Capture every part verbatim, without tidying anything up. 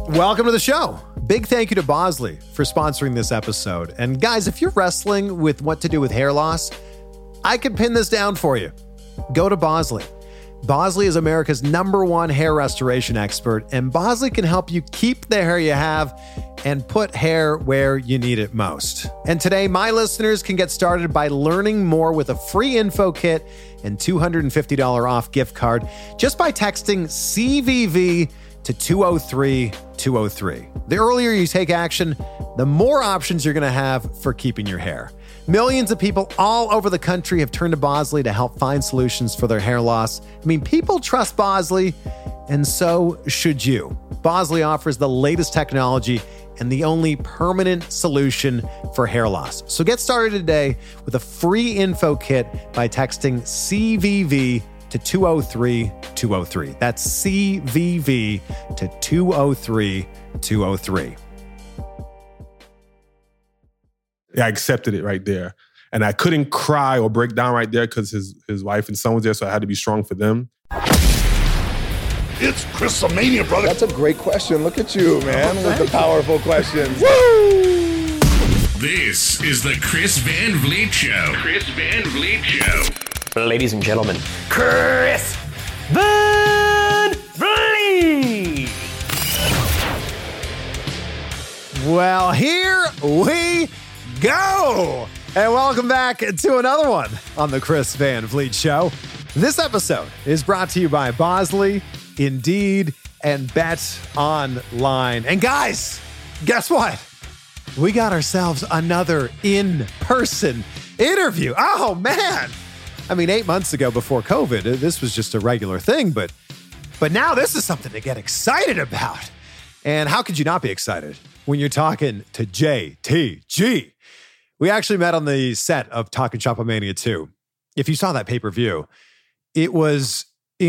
Welcome to the show. Big thank you to Bosley for sponsoring this episode. And guys, if you're wrestling with what to do with hair loss, I can pin this down for you. Go to Bosley. Bosley is America's number one hair restoration expert, and Bosley can help you keep the hair you have and put hair where you need it most. And today, my listeners can get started by learning more with a free info kit and two hundred fifty dollars off gift card just by texting C V V to two oh three two oh three. The earlier you take action, the more options you're going to have for keeping your hair. Millions of people all over the country have turned to Bosley to help find solutions for their hair loss. I mean, people trust Bosley, and so should you. Bosley offers the latest technology and the only permanent solution for hair loss. So get started today with a free info kit by texting C V V to two oh three two oh three. That's C V V to two oh three two oh three. I accepted it right there. And I couldn't cry or break down right there because his, his wife and son was there, so I had to be strong for them. It's Chris-a-mania, brother. That's a great question. Look at you, man, with the powerful questions. Woo! This is the Chris Van Vliet Show. Chris Van Vliet Show. Ladies and gentlemen, Chris Van Vliet. Well, here we go. And welcome back to another one on the Chris Van Vliet Show. This episode is brought to you by Bosley, Indeed, and Bet Online. And guys, guess what? We got ourselves another in-person interview. Oh, man. I mean, eight months ago before COVID, this was just a regular thing, but but now this is something to get excited about. And how could you not be excited when you're talking to J T G? We actually met on the set of Talkin' Shop-A-Mania two. If you saw that pay-per-view, it was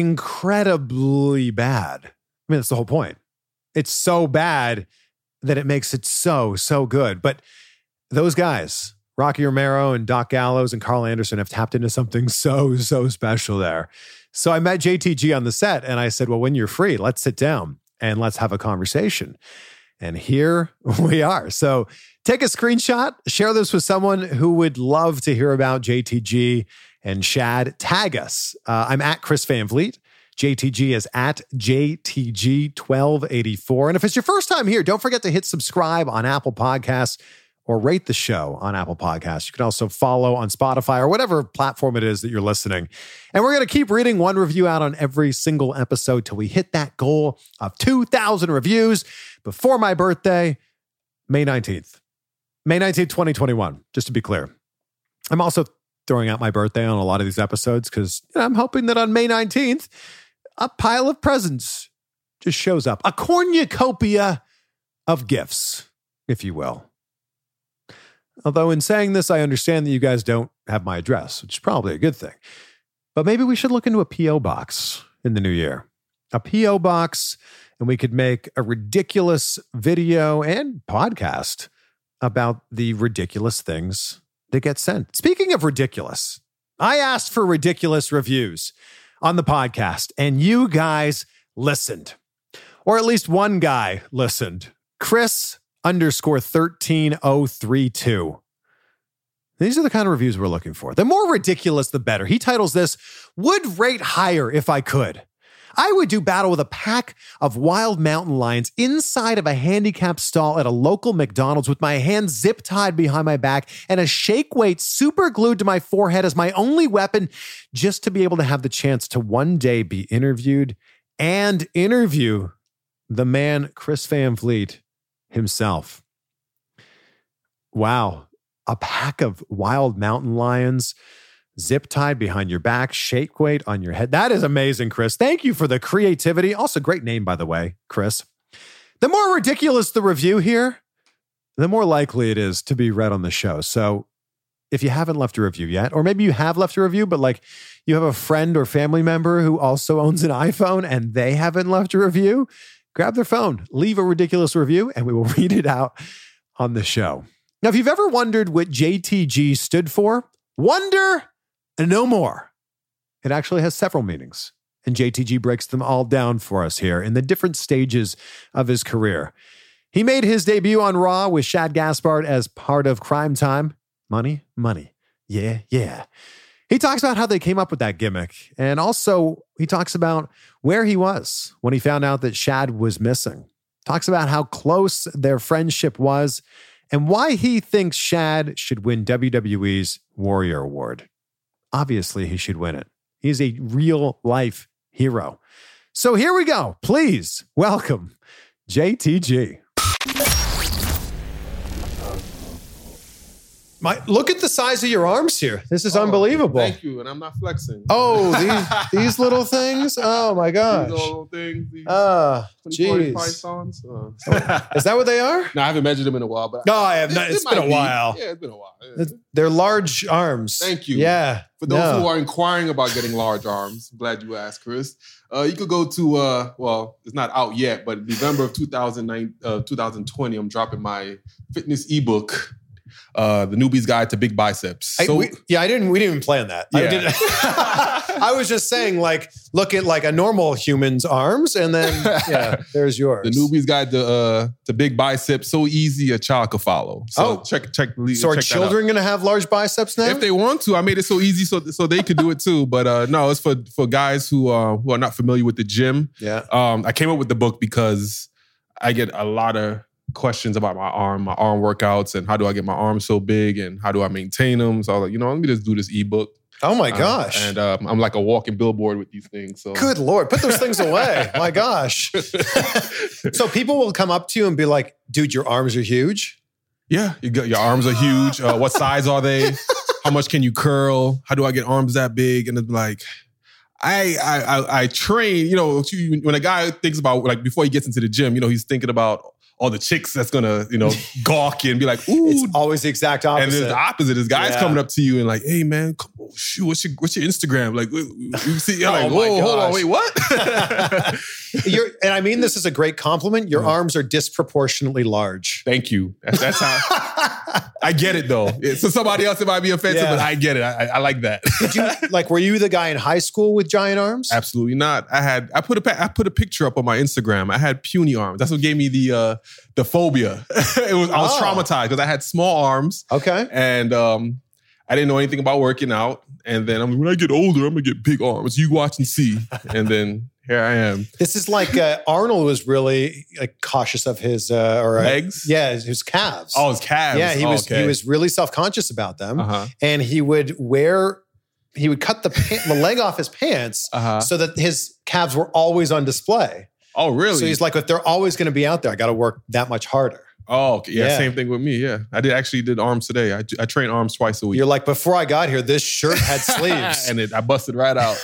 incredibly bad. I mean, that's the whole point. It's so bad that it makes it so, so good. But those guys, Rocky Romero and Doc Gallows and Carl Anderson, have tapped into something so, so special there. So I met J T G on the set and I said, well, when you're free, let's sit down and let's have a conversation. And here we are. So take a screenshot, share this with someone who would love to hear about J T G and Shad. Tag us. Uh, I'm at Chris Van Vliet. J T G is at J T G twelve eighty-four. And if it's your first time here, don't forget to hit subscribe on Apple Podcasts or rate the show on Apple Podcasts. You can also follow on Spotify or whatever platform it is that you're listening. And we're going to keep reading one review out on every single episode till we hit that goal of two thousand reviews before my birthday, May nineteenth. May nineteenth, twenty twenty-one, just to be clear. I'm also throwing out my birthday on a lot of these episodes because you know, I'm hoping that on May nineteenth, a pile of presents just shows up. A cornucopia of gifts, if you will. Although in saying this, I understand that you guys don't have my address, which is probably a good thing. But maybe we should look into a P O box in the new year. A P O box, and we could make a ridiculous video and podcast about the ridiculous things that get sent. Speaking of ridiculous, I asked for ridiculous reviews on the podcast, and you guys listened. Or at least one guy listened. Chris underscore thirteen oh three two. These are the kind of reviews we're looking for. The more ridiculous, the better. He titles this, Would Rate Higher If I Could. I would do battle with a pack of wild mountain lions inside of a handicapped stall at a local McDonald's with my hands zip tied behind my back and a shake weight super glued to my forehead as my only weapon, just to be able to have the chance to one day be interviewed and interview the man, Chris Van Vliet himself. Wow. A pack of wild mountain lions zip tied behind your back, shake weight on your head. That is amazing, Chris. Thank you for the creativity. Also, great name, by the way, Chris. The more ridiculous the review here, the more likely it is to be read on the show. So if you haven't left a review yet, or maybe you have left a review, but like you have a friend or family member who also owns an iPhone and they haven't left a review, grab their phone, leave a ridiculous review, and we will read it out on the show. Now, if you've ever wondered what J T G stood for, wonder no more. It actually has several meanings. And J T G breaks them all down for us here in the different stages of his career. He made his debut on Raw with Shad Gaspard as part of Crime Time. Money, money. Yeah, yeah. He talks about how they came up with that gimmick. And also, he talks about where he was when he found out that Shad was missing. Talks about how close their friendship was and why he thinks Shad should win W W E's Warrior Award. Obviously, he should win it. He's a real-life hero. So here we go. Please welcome J T G. My, look at the size of your arms here. This is Oh, unbelievable. Thank you, and I'm not flexing. Oh, these these little things? Oh, my gosh. These little things. These Ah, twenty-four jeez. pythons. Uh, Is that what they are? no, I haven't measured them in a while, but No, I have not. It- it It's been might a be. while. Yeah, it's been a while. Yeah. They're large arms. Thank you. Yeah. For those no. who are inquiring about getting large arms, I'm glad you asked, Chris. Uh, you could go to, uh, well, it's not out yet, but November of two thousand nine, uh, twenty twenty, I'm dropping my fitness ebook, uh, The Newbie's Guide to Big Biceps. I, So, we, yeah, I didn't. We didn't even plan that. I, Yeah. didn't, I was just saying, like, look at like a normal human's arms, and then yeah, there's yours. The Newbie's Guide to, uh, to Big Biceps, so easy a child could follow. So Oh. check, check, So are check that out. children going to have large biceps now? If they want to, I made it so easy so so they could do it too. But uh, no, it's for for guys who uh, who are not familiar with the gym. yeah. Um, I came up with the book because I get a lot of questions about my arm, my arm workouts, and how do I get my arms so big, and how do I maintain them. So I was like, you know, let me just do this ebook. Oh my Uh, gosh. and um, I'm like a walking billboard with these things. So Good Lord, put those things away. My gosh. So people will come up to you and be like, dude, your arms are huge. yeah, you got, your arms are huge. Uh, what size are they? How much can you curl? How do I get arms that big? And it's like, I, I I I train, you know, when a guy thinks about, like, before he gets into the gym, you know, he's thinking about all the chicks that's gonna, you know, gawk and be like, ooh. It's always the exact And opposite. there's the opposite. There's guys Yeah. coming up to you and like, hey man, come on, shoot, what's your what's your Instagram? Like, you see, you're Oh like, my whoa, hold on, gosh. wait, what? You're, and I mean this is a great compliment. Your Yeah. arms are disproportionately large. Thank you. That's, that's how I get it though. It- So somebody else it might be offensive, Yeah. but I get it. I, I like that. Did you like? Were you the guy in high school with giant arms? Absolutely not. I had I put a pa- I put a picture up on my Instagram. I had puny arms. That's what gave me the uh, the phobia. it was I was Oh. traumatized because I had small arms Okay. and um, I didn't know anything about working out. And then I'm like, when I get older, I'm gonna get big arms. You watch and see. And then here I am. This is like uh, Arnold was really like cautious of his uh, or uh, Legs? Yeah, his, his calves. Oh, his calves. yeah, he Oh, was okay. he was really self conscious about them, Uh-huh. and he would wear he would cut the pa- the leg off his pants Uh-huh. so that his calves were always on display. Oh, really? So he's like, if they're always going to be out there, I got to work that much harder. oh, okay. yeah, Yeah. Same thing with me. Yeah, I did actually did arms today. I, I train arms twice a week. You're like, before I got here, this shirt had sleeves. and it, I busted right out.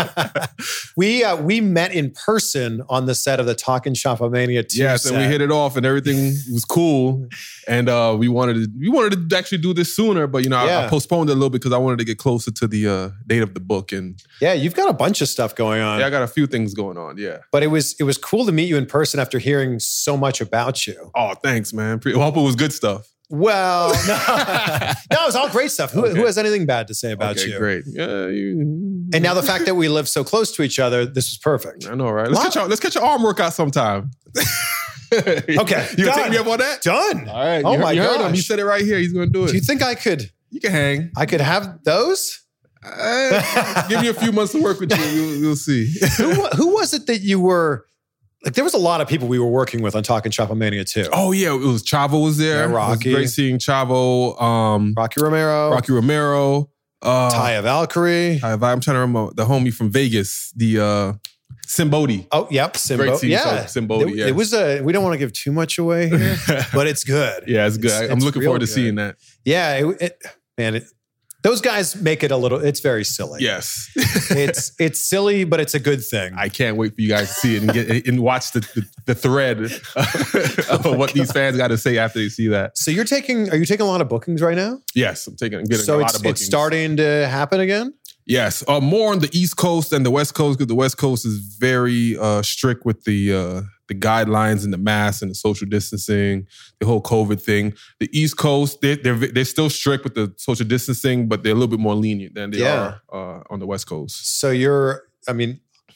we uh, we met in person on the set of the Talkin' Shopomania two Yes, and we set. hit it off, and everything was cool. And uh, we wanted to we wanted to actually do this sooner, but you know, I, Yeah. I postponed it a little bit because I wanted to get closer to the uh, date of the book. And Yeah, you've got a bunch of stuff going on. yeah, I got a few things going on. Yeah. But it was it was cool to meet you in person after hearing so much about you. Oh, thanks, man. Pre- I hope it was good stuff. Well, no, no, it was all great stuff. Who, Okay. who has anything bad to say about okay, you? great. Yeah, you, And now the fact that we live so close to each other, this was perfect. I know, right? Let's Wow. get your let's get your arm workout sometime. okay, you gonna done. take me up on that? Done. All right. Oh you, my you heard him. He gosh. said it right here. He's gonna do it. Do you think I could you can hang. I could have those? Uh, give me a few months to work with you. We'll, we'll see. who, wa- who was it that you were like? There was a lot of people we were working with on Talkin' Shopomania too. Oh yeah, it was Chavo was there. Yeah, Rocky. It was great seeing Chavo. Um, Rocky Romero, Rocky Romero. Uh, Taya Valkyrie. Ty- I'm trying to remember the homie from Vegas. The uh, Simbodi. Oh, yep, Simbo. Great team, yeah, so Simbodi, It, yes. it was a. We don't want to give too much away here, but it's good. Yeah, it's good. It's- I'm it's looking real forward to good. seeing that. Yeah, it, it, man, it, those guys make it a little. It's very silly. Yes, it's it's silly, but it's a good thing. I can't wait for you guys to see it and get and watch the the, the thread of what these fans got to say after they see that. So you're taking? Are you taking a lot of bookings right now? Yes, I'm taking I'm getting So a lot it's of bookings. it's starting to happen again. Yes, uh, more on the East Coast than the West Coast because the West Coast is very uh, strict with the uh, the guidelines and the masks and the social distancing, the whole COVID thing. The East Coast, they're they're, they're still strict with the social distancing, but they're a little bit more lenient than they Yeah. are uh, on the West Coast. So you're. I mean,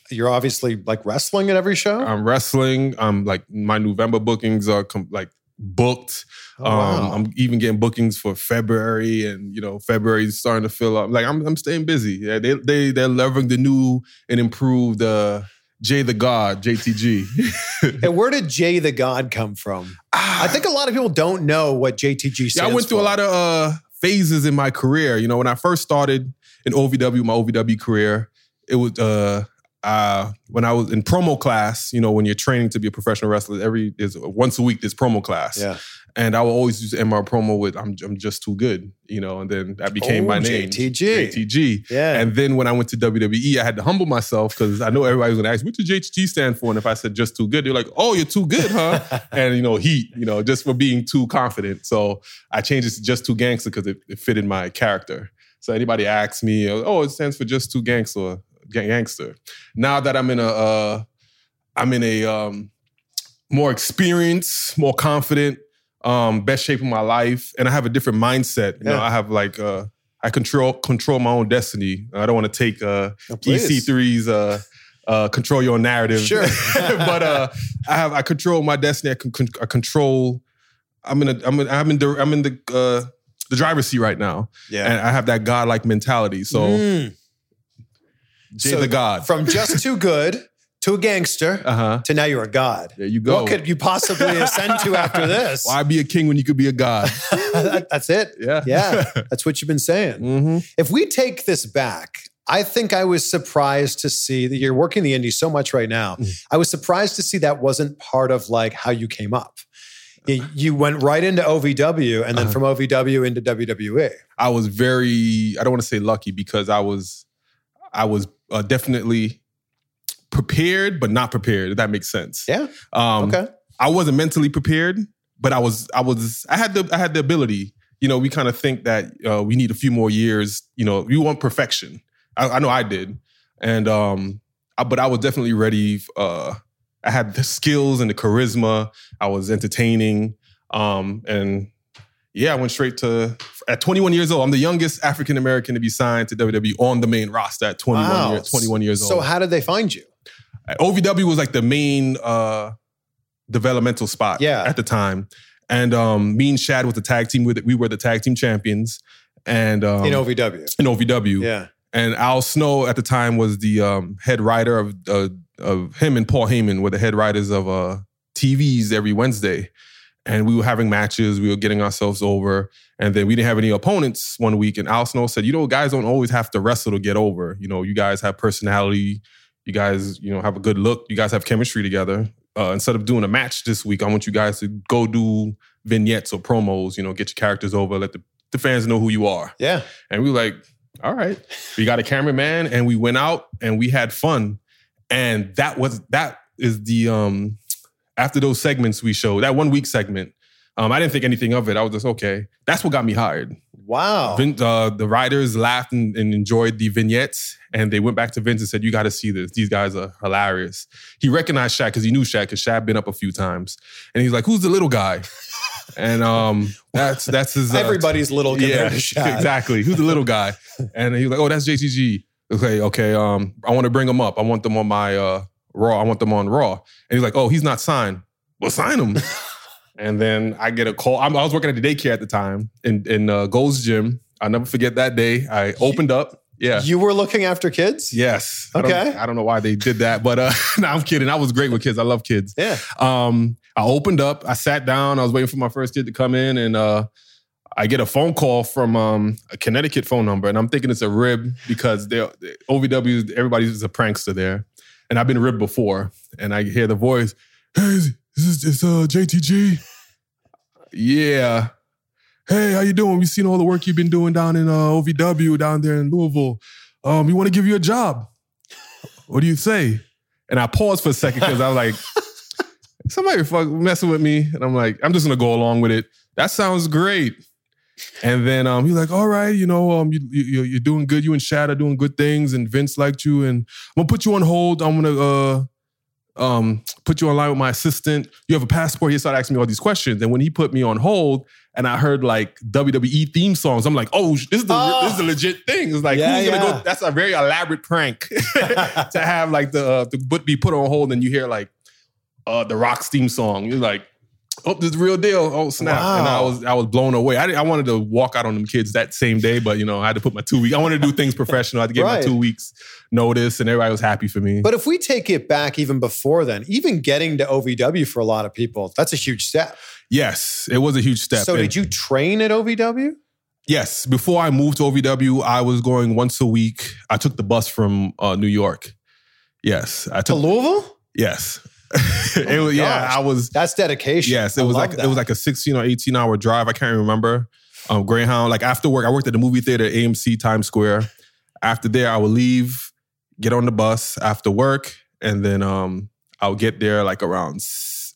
you're obviously like wrestling at every show. I'm wrestling. I'm like my November bookings are com- like booked. Oh, wow. um, I'm even getting bookings for February, and you know February's starting to fill up. Like I'm, I'm staying busy. Yeah, they they they're leveraging the new and improved uh, Jay the God, J T G. And where did Jay the God come from? I think a lot of people don't know what J T G stands for. Yeah, I went through a lot of uh, phases in my career. You know, when I first started in O V W, my O V W career, it was uh, uh, when I was in promo class. You know, when you're training to be a professional wrestler, every is once a week there's promo class. Yeah. And I will always use end my promo with "I'm I'm just too good," you know, and then that became Oh, my name, J T G. J T G. Yeah. And then when I went to W W E, I had to humble myself because I know everybody was going to ask, "What does J T G stand for?" And if I said "just too good," they're like, "Oh, you're too good, huh?" And you know, heat, you know, just for being too confident. So I changed it to "just too gangster" because it, it fitted my character. So anybody asks me, "Oh, it stands for just too gangster." Gangster. Now that I'm in a, uh, I'm in a um, more experienced, more confident. Um, best shape of my life, and I have a different mindset. You Yeah. know, I have like uh, I control control my own destiny. I don't want to take uh, Oh, E please. C three's uh, uh, control your narrative. Sure. But uh, I have I control my destiny. I, can, con- I control. I'm in a, I'm in, I'm in the I'm in the uh, the driver's seat right now, Yeah. and I have that godlike mentality. So, Mm. Jay So the God. From just too good to a gangster Uh huh. to now you're a god. There you go. What could you possibly ascend to after this? Why be a king when you could be a god? That- That's it. Yeah. Yeah. That's what you've been saying. Mm-hmm. If we take this back, I think I was surprised to see that you're working the indies so much right now. Mm. I was surprised to see that wasn't part of like how you came up. You, you went right into O V W and then Uh-huh. from O V W into W W E. I was very, I don't want to say lucky because I was, I was uh, definitely prepared, but not prepared, if that makes sense. Yeah. Um, Okay. I wasn't mentally prepared, but I was, I was, I had the, I had the ability. You know, we kind of think that uh, we need a few more years. You know, we want perfection. I, I know I did. And, um, I, but I was definitely ready. Uh, I had the skills and the charisma. I was entertaining. Um, and yeah, I went straight to, at twenty-one years old, I'm the youngest African-American to be signed to W W E on the main roster at twenty-one, Wow. year, twenty-one years old. So how did they find you? O V W was like the main uh, developmental spot Yeah. at the time. And um, me and Shad was the tag team with it. We were the tag team champions. And um, In O V W. in O V W. Yeah. And Al Snow at the time was the um, head writer of, uh, of him and Paul Heyman were the head writers of uh, T Vs every Wednesday. And we were having matches. We were getting ourselves over. And then we didn't have any opponents one week. And Al Snow said, you know, guys don't always have to wrestle to get over. You know, you guys have personality. You guys, you know, have a good look. You guys have chemistry together. Uh, instead of doing a match this week, I want you guys to go do vignettes or promos, you know, get your characters over, let the, the fans know who you are. Yeah. And we were like, all right. We got a cameraman and we went out and we had fun. And that was, that is the, um, after those segments we showed, that one week segment, um, I didn't think anything of it. I was just, okay. That's what got me hired. Wow. Vin, uh, the writers laughed and, and enjoyed the vignettes, and they went back to Vince and said, you got to see this. These guys are hilarious. He recognized Shaq because he knew Shaq because Shaq been up a few times. And he's like, who's the little guy? And um, that's that's his... Uh, Everybody's little compared yeah, to Shaq. exactly. Who's the little guy? And he was like, oh, that's J T G. Okay, okay. Um, I want to bring him up. I want them on my uh, Raw. I want them on Raw. And he's like, oh, he's not signed. Well, sign him. And then I get a call. I'm, I was working at the daycare at the time in, in uh, Gold's Gym. I'll never forget that day. I opened up. Yeah. You were looking after kids? Yes. I Okay. don't, I don't know why they did that, but uh, no, I'm kidding. I was great with kids. I love kids. Yeah. Um, I opened up. I sat down. I was waiting for my first kid to come in, and uh, I get a phone call from um, a Connecticut phone number, and I'm thinking it's a rib because they're O V W. Everybody's a prankster there, and I've been ribbed before. And I hear the voice, "Hey, this is it's uh, J T G." Yeah. Hey, how you doing? We've seen all the work you've been doing down in uh, O V W down there in Louisville. Um, we want to give you a job. What do you say? And I paused for a second because I was like, somebody fuck messing with me. And I'm like, I'm just gonna go along with it. That sounds great. And then um, he's like, all right, you know, um, you, you, you're doing good. You and Shad are doing good things, and Vince liked you. And I'm gonna put you on hold. I'm gonna uh, um, put you online with my assistant. You have a passport. He started asking me all these questions. And when he put me on hold and I heard like W W E theme songs, I'm like, oh, this is the, Oh. this is a legit thing. It's like, Yeah, who's going to yeah. go? That's a very elaborate prank to have like the, uh, the but be put on hold and you hear like uh, the Rock's theme song. You're like, oh, this is the real deal. Oh, snap. Wow. And I was I was blown away. I, didn't- I wanted to walk out on them kids that same day, but you know, I had to put my two weeks. I wanted to do things professional. I had to give Right. my two weeks notice and everybody was happy for me. But if we take it back even before then, even getting to O V W for a lot of people, that's a huge step. Yes, it was a huge step. So And did you train at O V W? yes, before I moved to O V W, I was going once a week. I took the bus from uh, New York. Yes, I To took. Louisville? Yes, it was. Yeah, gosh. I was. That's dedication. Yes, it I was love like that. it was like a sixteen or eighteen hour drive. I can't remember. Um, Greyhound. Like after work, I worked at the movie theater, A M C Times Square. After there, I would leave, get on the bus after work, and then um, I would get there like around s-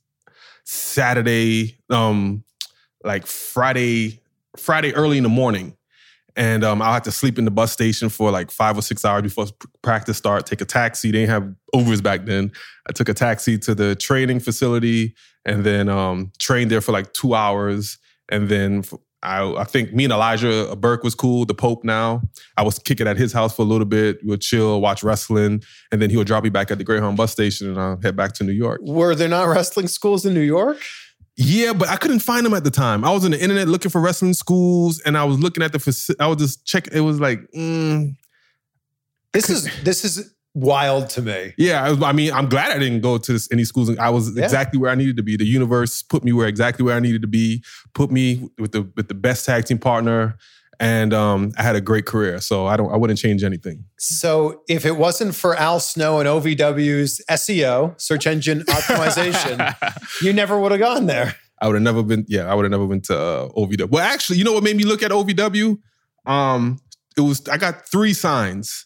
Saturday, um, like Friday, Friday early in the morning. And um, I'll have to sleep in the bus station for like five or six hours before p- practice start. Take a taxi. They didn't have Ubers back then. I took a taxi to the training facility and then um, trained there for like two hours. And then f- I, I think me and Elijah Burke was cool. The Pope now. I was kicking at his house for a little bit. We would chill, watch wrestling, and then he would drop me back at the Greyhound bus station, and I'll head back to New York. Were there not wrestling schools in New York? Yeah, but I couldn't find them at the time. I was on the internet looking for wrestling schools, and I was looking at the. faci- I was just check. It was like, mm, This is this is wild to me. yeah. I, was, I mean, I'm glad I didn't go to this, any schools. I was Yeah. exactly where I needed to be. The universe put me where exactly where I needed to be. Put me with the with the best tag team partner, and um, I had a great career. So I don't. I wouldn't change anything. So if it wasn't for Al Snow and O V W's S E O, search engine optimization, you never would have gone there. I would have never been. Yeah, I would have never been to uh, O V W. Well, actually, you know what made me look at O V W? Um, it was I got three signs.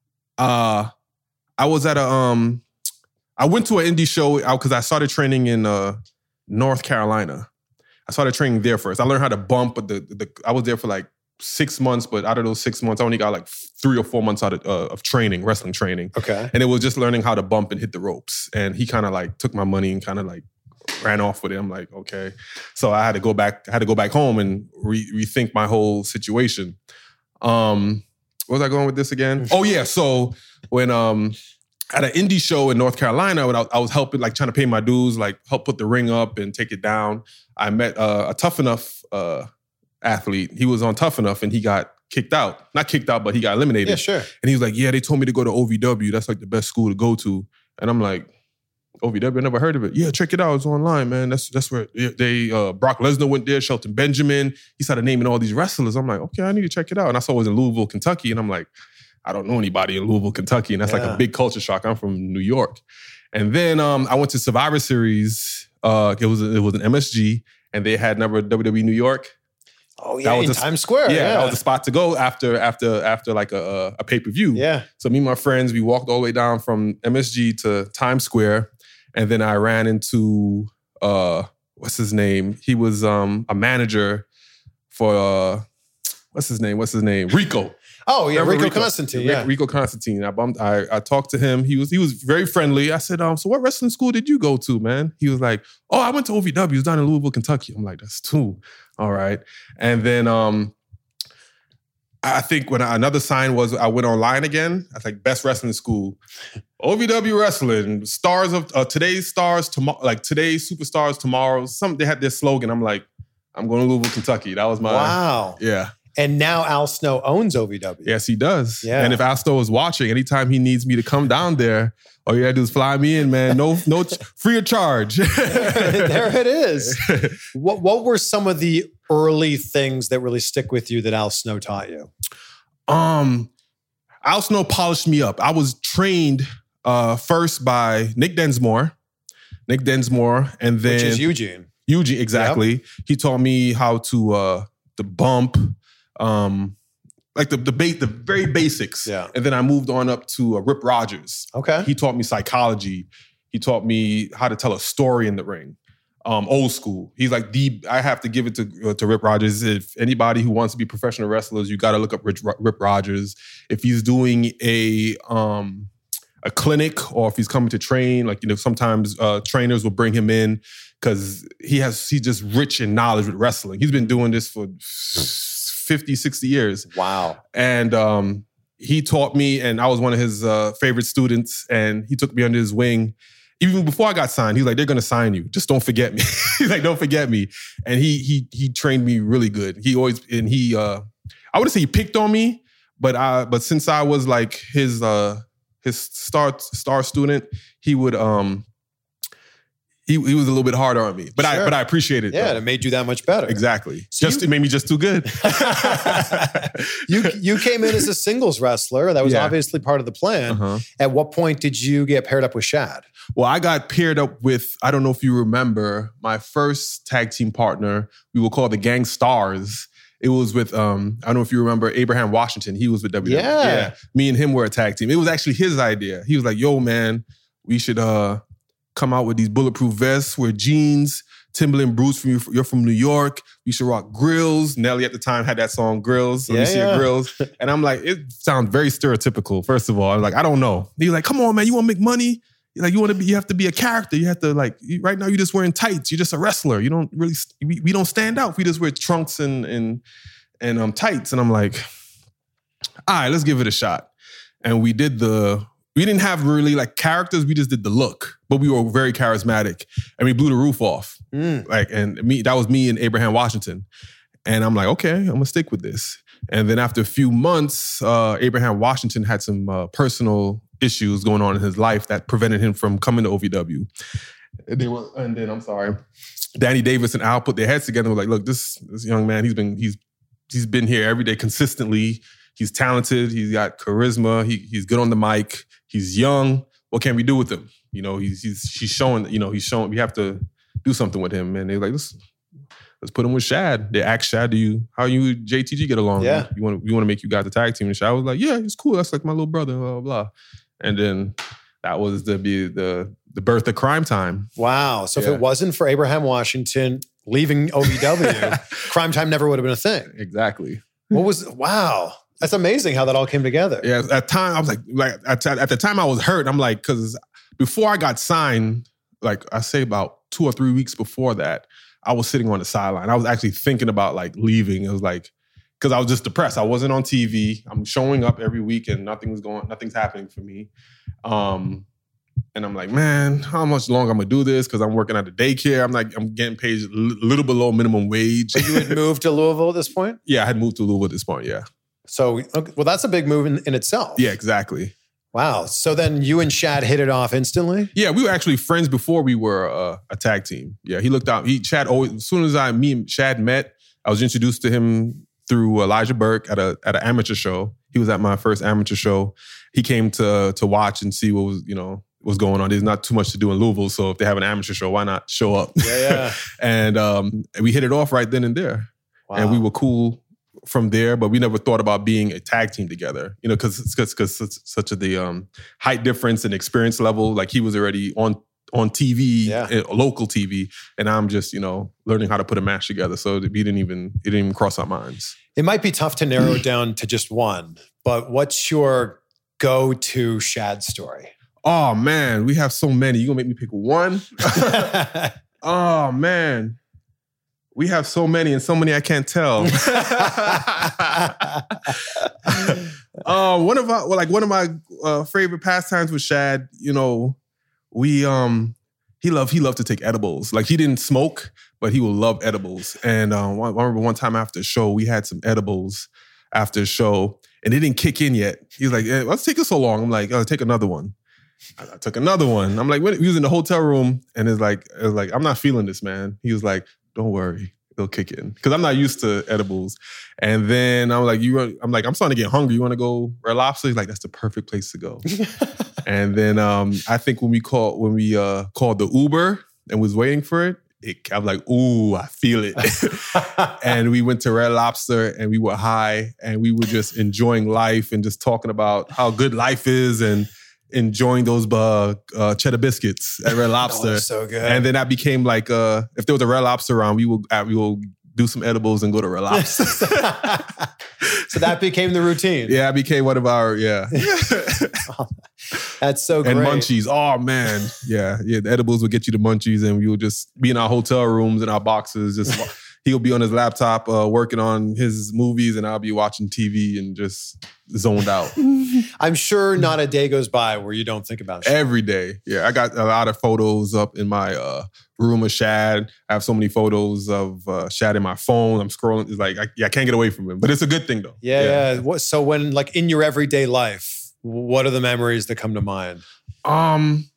Uh, I was at a um, I went to an indie show because I started training in uh, North Carolina. I started training there first. I learned how to bump, but the the I was there for like six months. But out of those six months, I only got like three or four months out of, uh, of training, wrestling training. Okay. And it was just learning how to bump and hit the ropes. And he kind of like took my money and kind of like ran off with it. I'm like, okay. So I had to go back, I had to go back home and re- rethink my whole situation. Um, where was I going with this again? Oh yeah. So when um at an indie show in North Carolina, when I, I was helping, like trying to pay my dues, like help put the ring up and take it down, I met uh, a Tough Enough uh, athlete. He was on Tough Enough and he got kicked out. Not kicked out, but he got eliminated. Yeah, sure. And he was like, yeah, they told me to go to O V W. That's like the best school to go to. And I'm like, O V W, I never heard of it. Yeah, check it out. It's online, man. That's that's where they, uh, Brock Lesnar went there, Shelton Benjamin. He started naming all these wrestlers. I'm like, okay, I need to check it out. And I saw it was in Louisville, Kentucky. And I'm like, I don't know anybody in Louisville, Kentucky. And that's like Yeah. a big culture shock. I'm from New York. And then um, I went to Survivor Series. Uh, it was it was an M S G. And they had number W W E New York. Oh yeah, That was in a- Times Square. Yeah, Yeah, that was the spot to go after after after like a, a pay-per-view. yeah. So me and my friends, we walked all the way down from M S G to Times Square. And then I ran into, uh, what's his name? He was um, a manager for, uh, what's his name? What's his name? Rico. Oh yeah, Remember Rico, Constantine. Rico, Yeah. Rico Constantine. I bumped. I, I talked to him. He was he was very friendly. I said, um, so what wrestling school did you go to, man? He was like, oh, I went to O V W. It was down in Louisville, Kentucky. I'm like, that's two. All right. And then um, I think when I, another sign was I went online again. I was like, best wrestling school, O V W Wrestling, stars of uh, today's stars tomorrow, like today's superstars tomorrow. Some they had their slogan. I'm like, I'm going to Louisville, Kentucky. That was my Wow. yeah. And now Al Snow owns O V W. Yes, he does. Yeah. And if Alsto is watching, anytime he needs me to come down there, all you gotta do is fly me in, man. No, no, ch- free of charge. There it is. What What were some of the early things that really stick with you that Al Snow taught you? Um, Al Snow polished me up. I was trained uh, first by Nick Densmore, Nick Densmore, and then Which is Eugene. Eugene, exactly. He taught me how to uh, the bump, um, like the the, ba- the very basics. Yeah. And then I moved on up to uh, Rip Rogers. Okay. He taught me psychology. He taught me how to tell a story in the ring. Um, old school. He's like the. I have to give it to uh, to Rip Rogers. If anybody who wants to be professional wrestlers, you got to look up Rich, Rip Rogers. If he's doing a um, a clinic or if he's coming to train. Like, you know, sometimes uh, trainers will bring him in because he has he's just rich in knowledge with wrestling. He's been doing this for fifty, sixty years. Wow. And um, he taught me, and I was one of his uh, favorite students, and he took me under his wing. Even before I got signed, he's like, they're going to sign you. Just don't forget me. He's like, don't forget me. And he he he trained me really good. He always, and he, uh, I wouldn't say he picked on me, but I, but since I was like his uh, his star star student, he would, um, he he was a little bit harder on me. But Sure. I but I appreciate it. Yeah, though. and it made you that much better. Exactly. So just you- it made me just too good. You you came in as a singles wrestler. That was Yeah. obviously part of the plan. Uh-huh. At what point did you get paired up with Shad? Well, I got paired up with, I don't know if you remember, my first tag team partner, we will call the Gang Stars. It was with, um, I don't know if you remember, Abraham Washington. He was with W W E. Yeah. Me and him were a tag team. It was actually his idea. He was like, yo, man, we should uh, come out with these bulletproof vests, wear jeans, Timberland boots from you. You're from New York. You should rock grills. Nelly at the time had that song Grills. Let Yeah, me see yeah. your grills. And I'm like, it sounds very stereotypical. First of all, I'm like, I don't know. He's like, come on, man, you want to make money? He's like, you want to be, you have to be a character. You have to like, you, right now you're just wearing tights. You're just a wrestler. You don't really, we, we don't stand out. We just wear trunks and and and um tights. And I'm like, all right, let's give it a shot. And we did the. We didn't have really like characters. We just did the look, but we were very charismatic, and we blew the roof off. Mm. Like, and me, that was me and Abraham Washington. And I'm like, okay, I'm gonna stick with this. And then after a few months, uh, Abraham Washington had some uh, personal issues going on in his life that prevented him from coming to O V W. And, they were, and then I'm sorry, Danny Davis and Al put their heads together and were like, look, this this young man, he's been he's he's been here every day consistently. He's talented. He's got charisma. He he's good on the mic. He's young. What can we do with him? You know, he's he's he's showing. You know, he's showing. We have to do something with him. And they're like, let's let's put him with Shad. They asked Shad, do you how you J T G get along? Yeah. You want you want to make you guys the tag team? And Shad was like, yeah, it's cool. That's like my little brother. Blah blah. blah. And then that was the be the the birth of Crime Time. Wow. So if Yeah. it wasn't for Abraham Washington leaving O V W, Crime Time never would have been a thing. Exactly. What was, wow. That's amazing how that all came together. Yeah, at the time I was like, like at, at the time I was hurt. I'm like, because before I got signed, like I say about two or three weeks before that, I was sitting on the sideline. I was actually thinking about like leaving. It was like, because I was just depressed. I wasn't on T V. I'm showing up every week and nothing's going, nothing's happening for me. Um, and I'm like, man, how much longer I'm gonna do this? Because I'm working at a daycare. I'm like, I'm getting paid a little below minimum wage. So you had moved to Louisville at this point? Yeah, I had moved to Louisville at this point. Yeah. So, okay, well, that's a big move in, in itself. Yeah, exactly. Wow. So then you and Shad hit it off instantly? Yeah, we were actually friends before we were uh, a tag team. Yeah, he looked out. He Chad always. As soon as I me and Shad met, I was introduced to him through Elijah Burke at a at an amateur show. He was at my first amateur show. He came to to watch and see what was you know was going on. There's not too much to do in Louisville, so if they have an amateur show, why not show up? Yeah, yeah. and um, we hit it off right then and there, Wow. and we were cool from there, but we never thought about being a tag team together, you know, because because because such, such a the um, height difference and experience level. Like he was already on on T V, Yeah. uh, local T V, and I'm just you know learning how to put a match together. So we didn't even it didn't even cross our minds. It might be tough to narrow it down to just one, but what's your go-to Shad story? Oh man, we have so many. You gonna make me pick one? Oh man. We have so many and so many I can't tell. uh, one of our, well, like one of my uh, favorite pastimes with Shad, you know, we um he loved he loved to take edibles. Like he didn't smoke, but he would love edibles. And um, I remember one time after a show, we had some edibles after a show, and it didn't kick in yet. He was like, eh, "What's taking so long?" I'm like, "Oh, take another one." I took another one. I'm like, when, he was in the hotel room, and it's like, it was like, I'm not feeling this, man. He was like, don't worry, it'll kick in, because I'm not used to edibles. And then I'm like, you, I'm like, I'm starting to get hungry. You want to go Red Lobster? He's like, that's the perfect place to go. And then um, I think when we called when we uh, called the Uber and was waiting for it, it I'm like, ooh, I feel it. And we went to Red Lobster and we were high and we were just enjoying life and just talking about how good life is and enjoying those uh, uh, cheddar biscuits at Red Lobster. Oh, so good. And then that became like, uh, if there was a Red Lobster around, we will uh, we will do some edibles and go to Red Lobster. So that became the routine. Yeah, it became one of our, yeah. That's so great. And munchies. Oh, man. Yeah. Yeah. The edibles would get you the munchies and we would just be in our hotel rooms in our boxes. Just he'll be on his laptop uh, working on his movies and I'll be watching T V and just zoned out. I'm sure not a day goes by where you don't think about Shad. Every day. Yeah. I got a lot of photos up in my uh, room of Shad. I have so many photos of uh, Shad in my phone. I'm scrolling. It's like, I, yeah, I can't get away from him. But it's a good thing though. Yeah. yeah. yeah. What, so when like in your everyday life, what are the memories that come to mind? Um,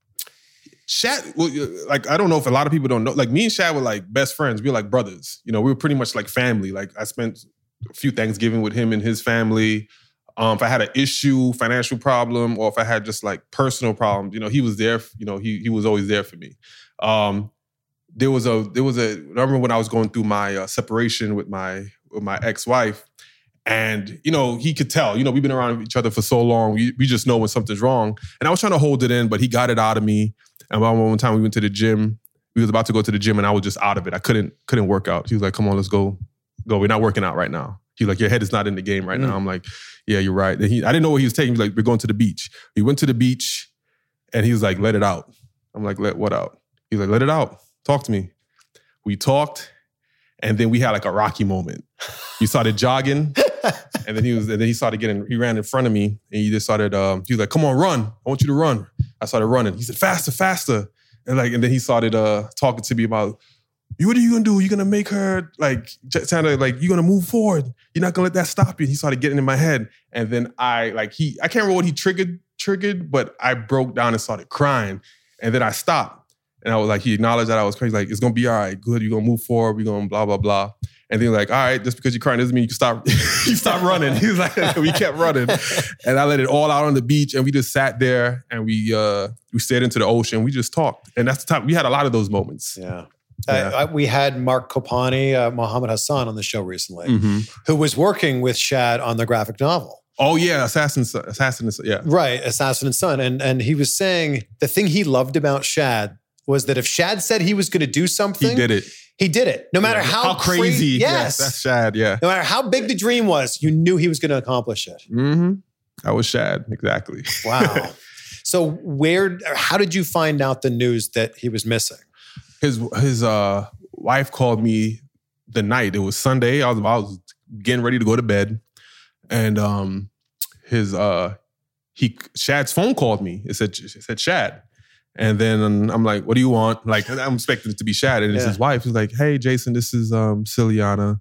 Shad, well, like, I don't know if a lot of people don't know. Like, me and Shad were like best friends. We were like brothers. You know, we were pretty much like family. Like, I spent a few Thanksgiving with him and his family. Um, if I had an issue, financial problem, or if I had just like personal problems, you know, he was there. You know, he he was always there for me. Um, there was a there was a. I remember when I was going through my uh, separation with my with my ex-wife. And, you know, he could tell, you know, we've been around each other for so long. We, we just know when something's wrong. And I was trying to hold it in, but he got it out of me. And one time we went to the gym. We was about to go to the gym and I was just out of it. I couldn't couldn't work out. He was like, come on, let's go. Go. We're not working out right now. He's like, your head is not in the game right mm. now. I'm like, yeah, you're right. And he, I didn't know what he was taking. He was like, we're going to the beach. We went to the beach and he was like, let it out. I'm like, let what out? He's like, let it out. Talk to me. We talked. And then we had like a Rocky moment. We started jogging, and then he was, and then he started getting, he ran in front of me, and he just started. Um, he was like, "Come on, run! I want you to run." I started running. He said, "Faster, faster!" And like, and then he started uh, talking to me about, "What are you gonna do? You're gonna make her like, kind of like, you're gonna move forward. You're not gonna let that stop you." He started getting in my head, and then I like he, I can't remember what he triggered, triggered, but I broke down and started crying, and then I stopped. And I was like, he acknowledged that I was crazy. Like, it's going to be all right. Good. You're going to move forward. We're going to blah, blah, blah. And then like, all right, just because you're crying doesn't mean you can stop, you stop running. He was like, we kept running. And I let it all out on the beach. And we just sat there and we uh, we stared into the ocean. We just talked. And that's the time, we had a lot of those moments. Yeah. yeah. I, I, we had Mark Kopani, uh, Mohammed Hassan on the show recently, mm-hmm. who was working with Shad on the graphic novel. Oh yeah, Assassin, Assassin, yeah. Right, Assassin and Son. And, and he was saying the thing he loved about Shad was that if Shad said he was going to do something, he did it. He did it. No matter yeah. how, how crazy. Cra- yes. yes, that's Shad. Yeah. No matter how big the dream was, you knew he was going to accomplish it. Mm-hmm. That was Shad. Exactly. Wow. So where? How did you find out the news that he was missing? His his uh, wife called me the night. It was Sunday. I was I was getting ready to go to bed, and um, his uh, he Shad's phone called me. It said it said Shad. And then I'm like, what do you want? Like, I'm expecting it to be Shad. And it's yeah. his wife who's like, hey, Jason, this is um, Ciliana.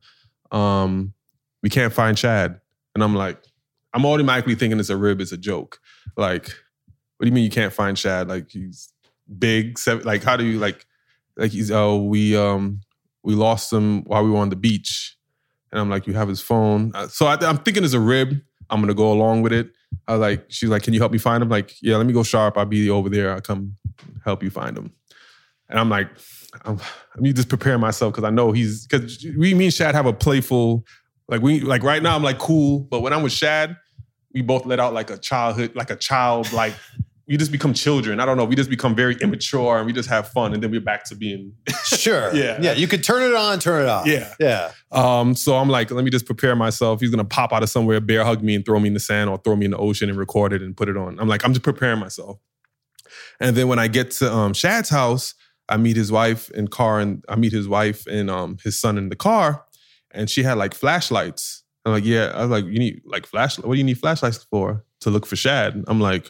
Um, we can't find Shad. And I'm like, I'm automatically thinking it's a rib, it's a joke. Like, what do you mean you can't find Shad? Like, he's big. Seven, like, how do you, like, like he's, oh, we um, we lost him while we were on the beach. And I'm like, you have his phone. So I, I'm thinking it's a rib. I'm going to go along with it. I was like, she's like, can you help me find him? Like, yeah, let me go sharp. I'll be over there. I'll come help you find him. And I'm like, I'm, let me just prepare myself because I know he's, because we, me and Shad have a playful, like we, like right now I'm like cool, but when I'm with Shad, we both let out like a childhood, like a child, like we just become children. I don't know. We just become very immature and we just have fun and then we're back to being. Sure. yeah. Yeah. You could turn it on, turn it off. Yeah. Yeah. Um, so I'm like, let me just prepare myself. He's going to pop out of somewhere, bear hug me and throw me in the sand or throw me in the ocean and record it and put it on. I'm like, I'm just preparing myself. And then when I get to um, Shad's house, I meet his wife in car and I meet his wife and um, his son in the car. And she had like flashlights. I'm like, yeah. I was like, you need like flashlight. What do you need flashlights for? To look for Shad. I'm like,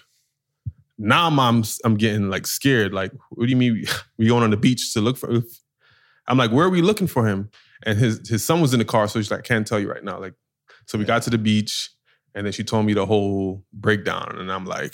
now I'm, I'm getting like scared. Like, what do you mean we going on the beach to look for? I'm like, where are we looking for him? And his his son was in the car, so she's like, I can't tell you right now. Like, so we got to the beach, and then she told me the whole breakdown, and I'm like,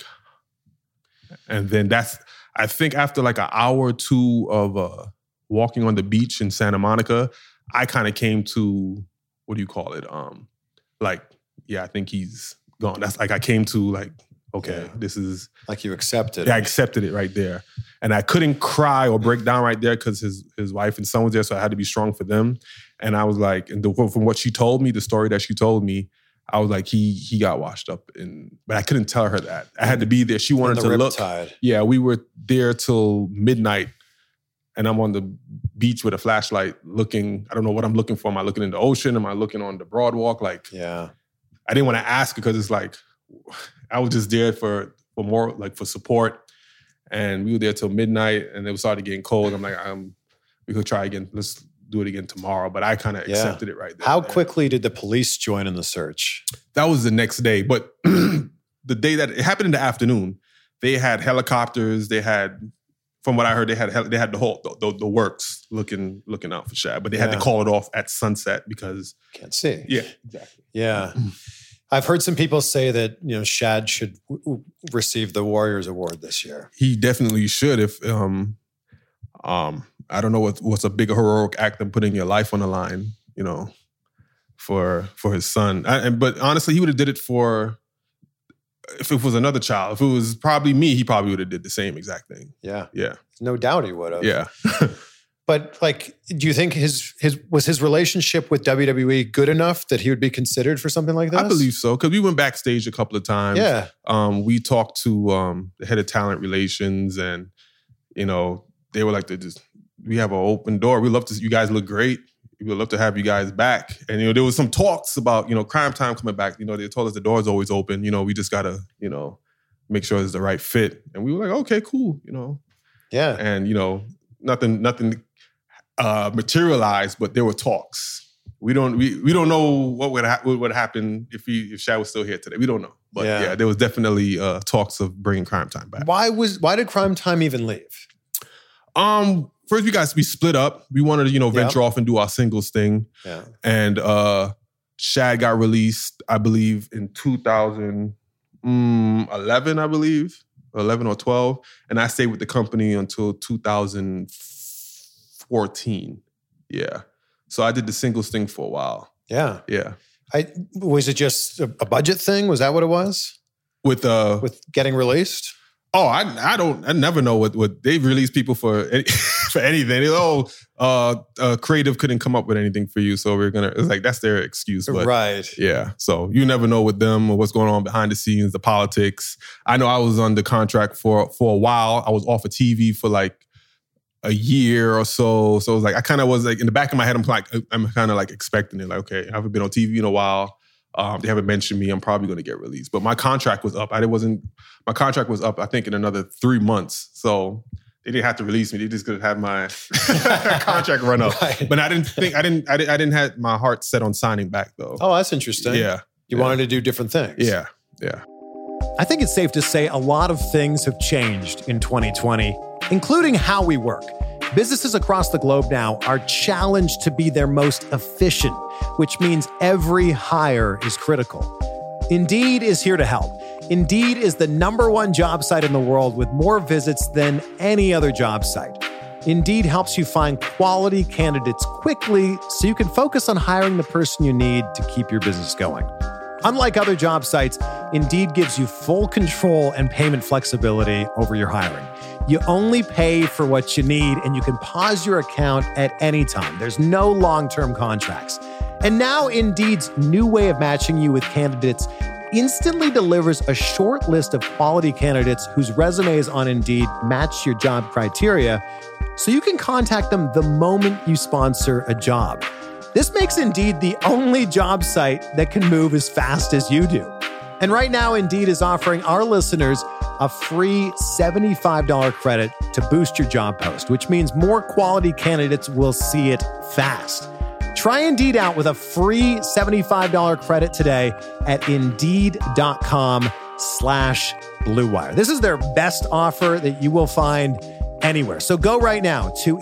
and then that's, I think after like an hour or two of uh, walking on the beach in Santa Monica, I kind of came to, what do you call it? Um, like, yeah, I think he's gone. That's like I came to like, okay, yeah. this is... Like you accepted Yeah, it. I accepted it right there. And I couldn't cry or break down right there because his his wife and son was there, so I had to be strong for them. And I was like, and the, from what she told me, the story that she told me, I was like, he he got washed up. In, but I couldn't tell her that. I had to be there. She wanted to look. Riptide. Yeah, we were there till midnight. And I'm on the beach with a flashlight looking, I don't know what I'm looking for. Am I looking in the ocean? Am I looking on the broadwalk? Like, yeah. I didn't want to ask because it's like, I was just there for for more, like for support. And we were there till midnight, and it was started getting cold. I'm like, um, we could try again. Let's do it again tomorrow. But I kind of Yeah. accepted it right there. How there. quickly did the police join in the search? That was the next day. But the day that it happened in the afternoon, they had helicopters. They had, from what I heard, they had hel- they had the whole the, the, the works looking looking out for Shad. But they had Yeah. to call it off at sunset because Can't see. yeah, exactly. Yeah. I've heard some people say that, you know, Shad should w- w- receive the Warriors Award this year. He definitely should. If um um I don't know what what's a bigger heroic act than putting your life on the line, you know, for for his son. I, and but honestly, he would have did it for if it was another child. If it was probably me, he probably would have did the same exact thing. Yeah. Yeah, No doubt he would have. yeah. But like, do you think his his was his relationship with W W E good enough that he would be considered for something like this? I believe so because we went backstage a couple of times. Yeah. Um, we talked to um, the head of talent relations, and you know, they were like, "Just we have an open door. We love to. You guys look great. We would love to have you guys back." And you know, there was some talks about you know Crime Time coming back. You know, they told us the door's always open. You know, we just gotta you know make sure it's the right fit. And we were like, "Okay, cool." You know, Yeah. and you know, nothing, nothing uh, materialized, but there were talks. We don't we we don't know what would ha- what would happen if he if Shad was still here today. We don't know, but Yeah. yeah, there was definitely uh, talks of bringing Crime Time back. Why was why did Crime Time even leave? Um, first we guys we split up. We wanted to you know venture off and do our singles thing, Yeah. and uh, Shad got released, I believe, in two thousand eleven, I believe, eleven or twelve, and I stayed with the company until two thousand fourteen. Yeah. So I did the singles thing for a while. Yeah. Yeah. I was it just a, a budget thing? Was that what it was? With uh With getting released? oh, I I don't I never know what what they've released people for any, for anything. They, oh, uh, uh creative couldn't come up with anything for you, so we're gonna it's like that's their excuse. But Right. yeah. So you never know with them or what's going on behind the scenes, the politics. I know I was under contract for for a while. I was off of T V for like a year or so. So it was like I kind of was like in the back of my head, I'm like I'm kind of like expecting it. Like, okay, I haven't been on T V in a while. Um, they haven't mentioned me. I'm probably going to get released. But my contract was up. I wasn't. My contract was up. I think in another three months. So they didn't have to release me. They just could have my contract run up. Right. But I didn't think. I didn't. I didn't. I didn't have my heart set on signing back though. Oh, that's interesting. yeah. You yeah. wanted to do different things. Yeah. Yeah. I think it's safe to say a lot of things have changed in twenty twenty, including how we work. Businesses across the globe now are challenged to be their most efficient, which means every hire is critical. Indeed is here to help. Indeed is the number one job site in the world with more visits than any other job site. Indeed helps you find quality candidates quickly so you can focus on hiring the person you need to keep your business going. Unlike other job sites, Indeed gives you full control and payment flexibility over your hiring. You only pay for what you need, and you can pause your account at any time. There's no long-term contracts. And now Indeed's new way of matching you with candidates instantly delivers a short list of quality candidates whose resumes on Indeed match your job criteria, so you can contact them the moment you sponsor a job. This makes Indeed the only job site that can move as fast as you do. And right now, Indeed is offering our listeners a free seventy-five dollars credit to boost your job post, which means more quality candidates will see it fast. Try Indeed out with a free seventy-five dollars credit today at Indeed.com slash Blue Wire. This is their best offer that you will find anywhere. So go right now to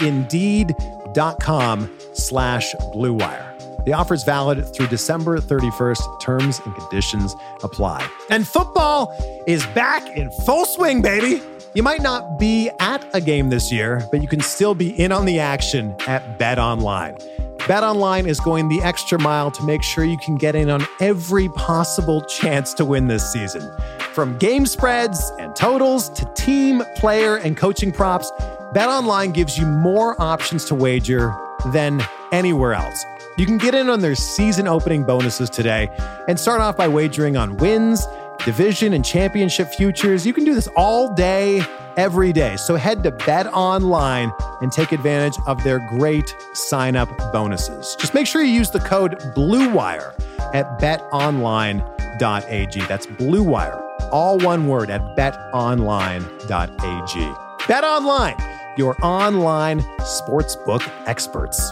Indeed.com slash Blue Wire. The offer is valid through December thirty-first. Terms and conditions apply. And football is back in full swing, baby. You might not be at a game this year, but you can still be in on the action at BetOnline. BetOnline is going the extra mile to make sure you can get in on every possible chance to win this season. From game spreads and totals to team, player, and coaching props, BetOnline gives you more options to wager than anywhere else. You can get in on their season opening bonuses today and start off by wagering on wins, division, and championship futures. You can do this all day, every day. So head to BetOnline and take advantage of their great sign-up bonuses. Just make sure you use the code BLUEWIRE at bet online dot a g. That's BLUEWIRE all one word, at bet online dot a g. BetOnline, your online sportsbook experts.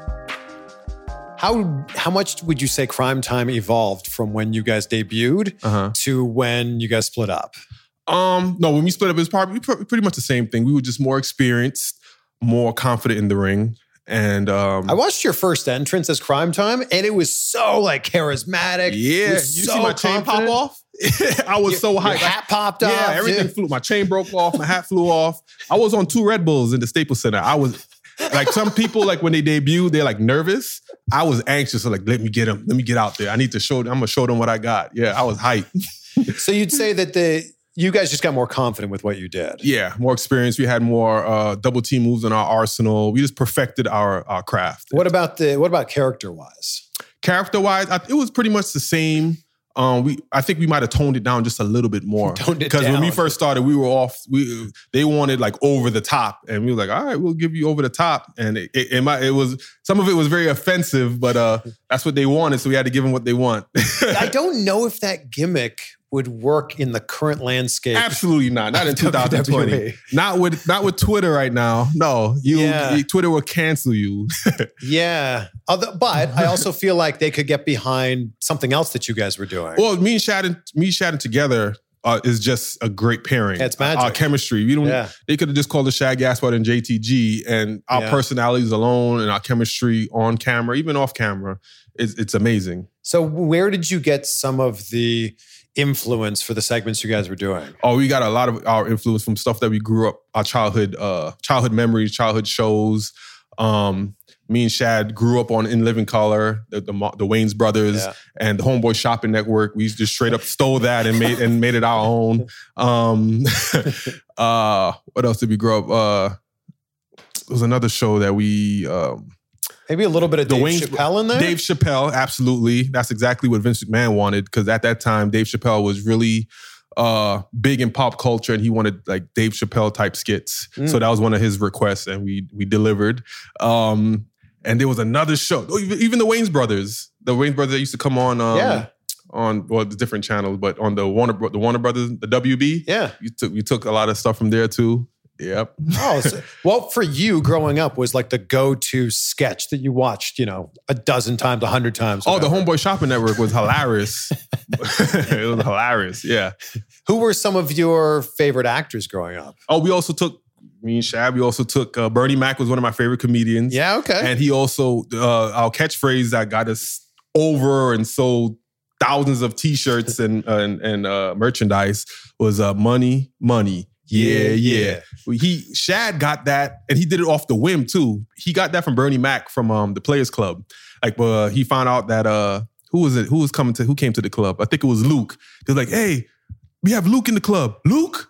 How how much would you say Crime Time evolved from when you guys debuted Uh-huh. to when you guys split up? Um, no, when we split up, it was probably pr- pretty much the same thing. We were just more experienced, more confident in the ring. And um, I watched your first entrance as Crime Time, and it was so like charismatic. yeah, It you was see so my chain pop confident. off? I was Your- so your hyped. hat popped off. Yeah, everything dude. flew. My chain broke off. My hat flew off. I was on two Red Bulls in the Staples Center. I was like, some people, like when they debut, they're like nervous. I was anxious. So like, let me get them. Let me get out there. I need to show them. I'm gonna show them what I got. Yeah, I was hyped. So you'd say that the you guys just got more confident with what you did. Yeah, more experience. We had more uh, double team moves in our arsenal. We just perfected our our craft. What about the what about character wise? Character wise, it was pretty much the same. Um, we I think we might have toned it down just a little bit more. Toned it Because when we down. first started, we were off. We they wanted like over the top, and we were like, all right, we'll give you over the top. And it it, it, might, it was some of it was very offensive, but uh, that's what they wanted, so we had to give them what they want. I don't know if that gimmick would work in the current landscape. Absolutely not. Not in two thousand twenty. W W E. Not with not with Twitter right now. No, you, Yeah. you Twitter will cancel you. Yeah. Although, but I also feel like they could get behind something else that you guys were doing. Well, me and Shadden, me and Shadden together uh, is just a great pairing. It's magic. Our chemistry. We don't. Yeah. They could have just called us Shad Gaspard and J T G, and our Yeah. personalities alone and our chemistry on camera, even off camera, it's, it's amazing. So where did you get some of the influence for the segments you guys were doing? Oh, we got a lot of our influence from stuff that we grew up, our childhood, uh, childhood memories, childhood shows. Um, me and Shad grew up on In Living Color, the the, Mo- the Wayans Brothers, Yeah. and the Homeboy Shopping Network. We just straight up stole that and made and made it our own. Um, uh, what else did we grow up? Uh, there was another show that we. Um, Maybe a little bit of The Dave Wayans- Chappelle in there? Dave Chappelle, absolutely. That's exactly what Vince McMahon wanted, because at that time, Dave Chappelle was really uh, big in pop culture, and he wanted like Dave Chappelle type skits. Mm. So that was one of his requests, and we we delivered. Um, and there was another show, oh, even, even the Wayans Brothers. The Wayans Brothers that used to come on, um, Yeah. on well, the different channels, but on the Warner the Warner Brothers, the W B. Yeah. we took we took a lot of stuff from there too. Yep. Oh, so, well, for you growing up was like the go-to sketch that you watched, you know, a dozen times, a hundred times. Oh, the whatever. Homeboy Shopping Network was hilarious. It was hilarious. Yeah. Who were some of your favorite actors growing up? Oh, we also took, me and Shab, we also took, uh, Bernie Mac was one of my favorite comedians. Yeah, okay. And he also, uh, our catchphrase that got us over and sold thousands of t-shirts and, uh, and, and uh, merchandise was uh, money, money. Yeah, yeah. He Shad got that, and he did it off the whim too. He got that from Bernie Mac from um, the Players Club. Like, uh, he found out that uh, who was it? Who was coming to? Who came to the club? I think it was Luke. They're like, "Hey, we have Luke in the club." Luke?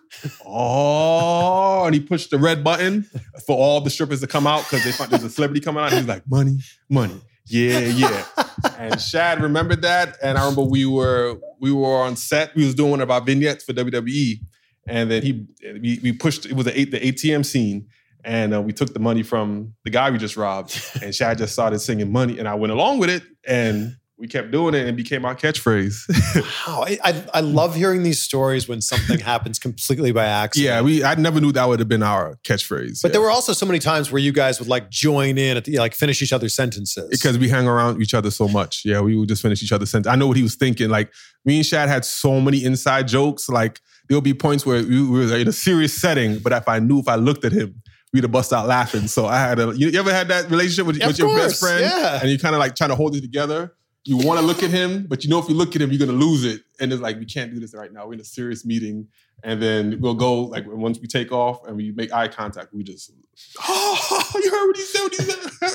Oh, and he pushed the red button for all the strippers to come out because they thought there's a celebrity coming out. He was like, "Money, money." Yeah, yeah. And Shad remembered that, and I remember we were we were on set. We was doing one of our vignettes for W W E. And then he, we, we pushed, it was the, the A T M scene. And uh, we took the money from the guy we just robbed. And Shad just started singing money. And I went along with it. And we kept doing it and it became our catchphrase. Wow, I, I, I love hearing these stories when something happens completely by accident. Yeah, we. I never knew that would have been our catchphrase. But yeah. there were also so many times where you guys would like join in at the, like finish each other's sentences. Because we hang around each other so much. Yeah, we would just finish each other's sentences. I know what he was thinking. Like, me and Shad had so many inside jokes. Like, there'll be points where we were in a serious setting, but if I knew if I looked at him, we'd have bust out laughing. So I had a, you, you ever had that relationship with, Yeah, with of your best course, friend? yeah. And you kind of like trying to hold it together. You want to look at him, but you know if you look at him, you're going to lose it. And it's like, we can't do this right now. We're in a serious meeting. And then we'll go, like, once we take off and we make eye contact, we just, oh, you heard what he said, what he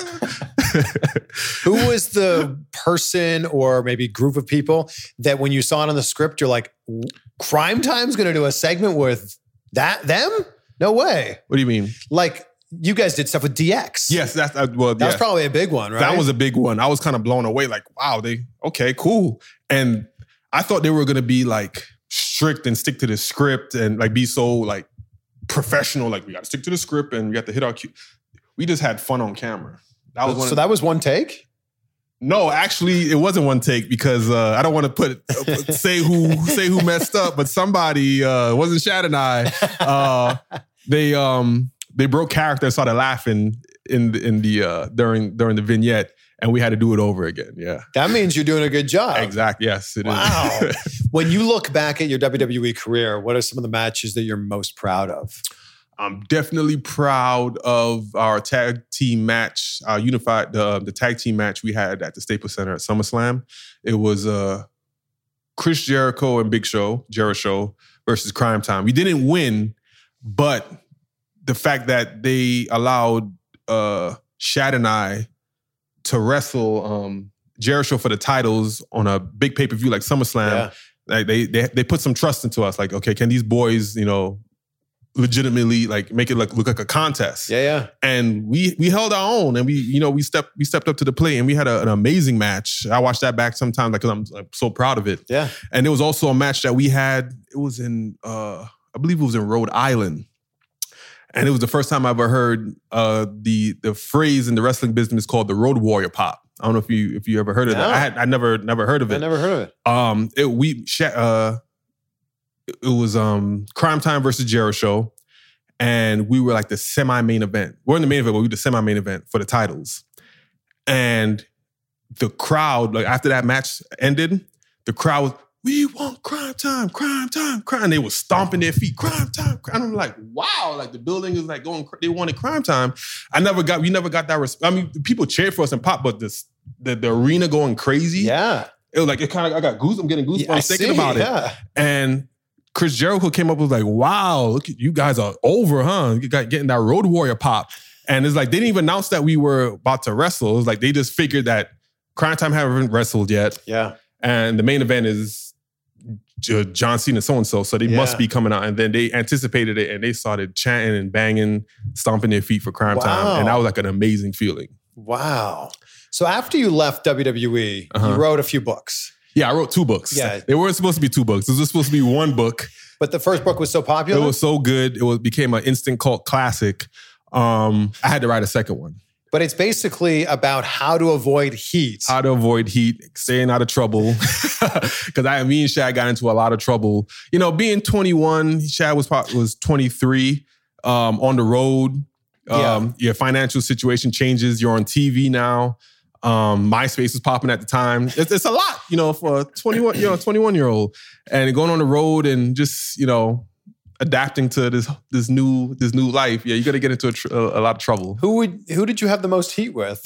said. Who was the person or maybe group of people that when you saw it on the script, you're like, Crime Time's going to do a segment with that, them? No way. What do you mean? Like, you guys did stuff with D X. Yes, that's, uh, well, That was yeah. probably a big one, right? That was a big one. I was kind of blown away. Like, wow, they okay, cool. And I thought they were gonna be like strict and stick to the script and like be so like professional. Like, we got to stick to the script and we got to hit our cue. We just had fun on camera. That was one. So of, that was one take? No, actually, it wasn't one take because uh, I don't want to put say who say who messed up, but somebody uh, it wasn't Shad and I. Uh, they um they broke character and started laughing in the, in the uh, during during the vignette, and we had to do it over again. Yeah, that means you're doing a good job. Exactly. Yes, it wow. is. When you look back at your W W E career, what are some of the matches that you're most proud of? I'm definitely proud of our tag team match, our unified, uh, the tag team match we had at the Staples Center at SummerSlam. It was uh, Chris Jericho and Big Show, Jericho versus Crime Time. We didn't win, but the fact that they allowed uh, Shad and I to wrestle um, Jericho for the titles on a big pay-per-view like SummerSlam, yeah. like they, they they put some trust into us. Like, okay, can these boys, you know, legitimately like make it look, look like a contest? Yeah, yeah. And we we held our own, and we you know we stepped we stepped up to the plate, and we had a, an amazing match. I watched that back sometimes, like, because I'm, I'm so proud of it. Yeah. And there was also a match that we had. It was in uh, I believe it was in Rhode Island, and it was the first time I ever heard uh, the the phrase in the wrestling business called the Road Warrior Pop. I don't know if you if you ever heard of no. that. I had I never never heard of it. I never heard of it. Um, it we uh, it was um Crime Time versus Jericho. And we were like the semi-main event. We're in the main event, but we were the semi-main event for the titles. And the crowd, like after that match ended, the crowd was, we want Crime Time, Crime Time, Crime. And they were stomping their feet, Crime Time, Crime. And I'm like, wow, like the building is like going, they wanted Crime Time. I never got, we never got that respect. I mean, people cheered for us and pop, but this, the, the arena going crazy. Yeah. It was like, it kind of, I got goose, I'm getting goosebumps yeah, thinking see, about it. Yeah. And Chris Jericho came up with like, wow, look at you guys are over, huh? You got getting that Road Warrior pop. And it's like, they didn't even announce that we were about to wrestle. It was like, they just figured that Crime Time haven't wrestled yet. Yeah. And the main event is John Cena so-and-so. So they yeah. must be coming out. And then they anticipated it and they started chanting and banging, stomping their feet for Crime wow. Time. And that was like an amazing feeling. Wow. So after you left W W E, uh-huh. you wrote a few books. Yeah, I wrote two books. Yeah. They weren't supposed to be two books. It was supposed to be one book. But the first book was so popular? It was so good. It was became an instant cult classic. Um, I had to write a second one. But it's basically about how to avoid heat. How to avoid heat, staying out of trouble. Because I, me and Shad got into a lot of trouble. You know, being twenty-one, Shad was was twenty-three, um, on the road. Um, yeah. Your financial situation changes. You're on T V now. Um, MySpace was popping at the time. It's, it's a lot, you know, for a twenty-one, you know, twenty-one year old, and going on the road and just, you know, adapting to this this new this new life. Yeah, you got to get into a, tr- a lot of trouble. Who would who did you have the most heat with?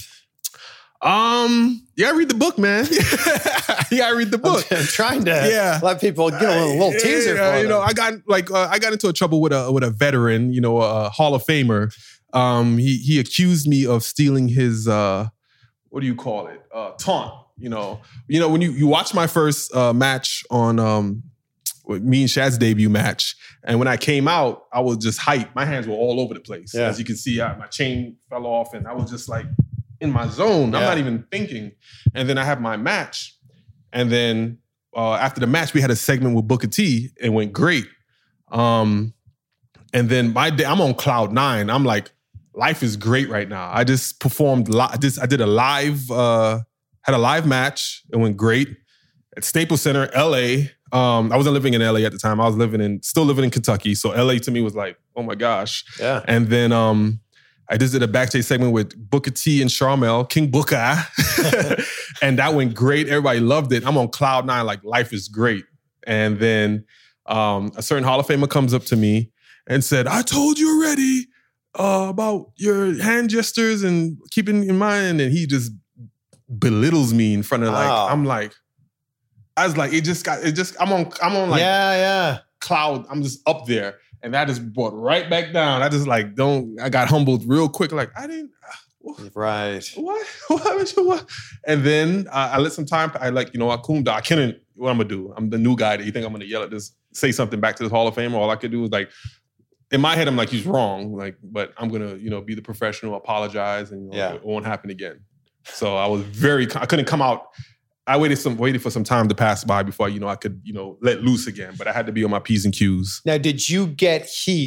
Um, you gotta read the book, man. You gotta read the book. I'm trying to yeah. let people get a little, little teaser. Yeah, for you know, them. I got like uh, I got into a trouble with a with a veteran, you know, a Hall of Famer. Um, he he accused me of stealing his. Uh, What do you call it? Uh, taunt. You know, you know when you you watch my first uh, match on um, me and Shad's debut match, and when I came out, I was just hyped. My hands were all over the place. Yeah. As you can see, I, my chain fell off, and I was just like in my zone. Yeah. I'm not even thinking. And then I have my match, and then uh, after the match, we had a segment with Booker T. It went great. Um, and then my day, I'm on cloud nine. I'm like, life is great right now. I just performed, li- I, just, I did a live, uh, had a live match. It went great at Staples Center, L A. Um, I wasn't living in L A at the time. I was living in, still living in Kentucky. So L A to me was like, oh my gosh. Yeah. And then um, I just did a backstage segment with Booker T and Sharmell, King Booker. And that went great. Everybody loved it. I'm on cloud nine, like life is great. And then um, a certain Hall of Famer comes up to me and said, I told you already uh, about your hand gestures and keeping in mind. And he just belittles me in front of like, wow. I'm like, I was like, it just got, it just, I'm on, I'm on like yeah, yeah. cloud. I'm just up there. And that just brought right back down. I just like, don't, I got humbled real quick. Like, I didn't, right. What? What? What? And then uh, I let some time, I like, you know, I Kumda, I couldn't, what I'm gonna do? I'm the new guy that you think I'm gonna yell at this, say something back to this Hall of Famer. All I could do was like, in my head, I'm like, he's wrong. Like, but I'm gonna, you know, be the professional, apologize, and you know, yeah. it won't happen again. So I was very, I couldn't come out. I waited some, waited for some time to pass by before, you know, I could, you know, let loose again. But I had to be on my P's and Q's. Now, did you get heat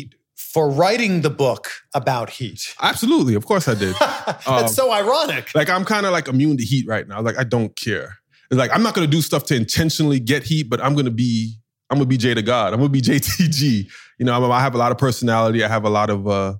for writing the book about heat. Absolutely. Of course I did. That's Um, so ironic. Like, I'm kind of like immune to heat right now. Like, I don't care. It's like, I'm not going to do stuff to intentionally get heat, but I'm going to be, I'm going to be Jay the God. I'm going to be J T G. You know, I'm, I have a lot of personality. I have a lot of uh,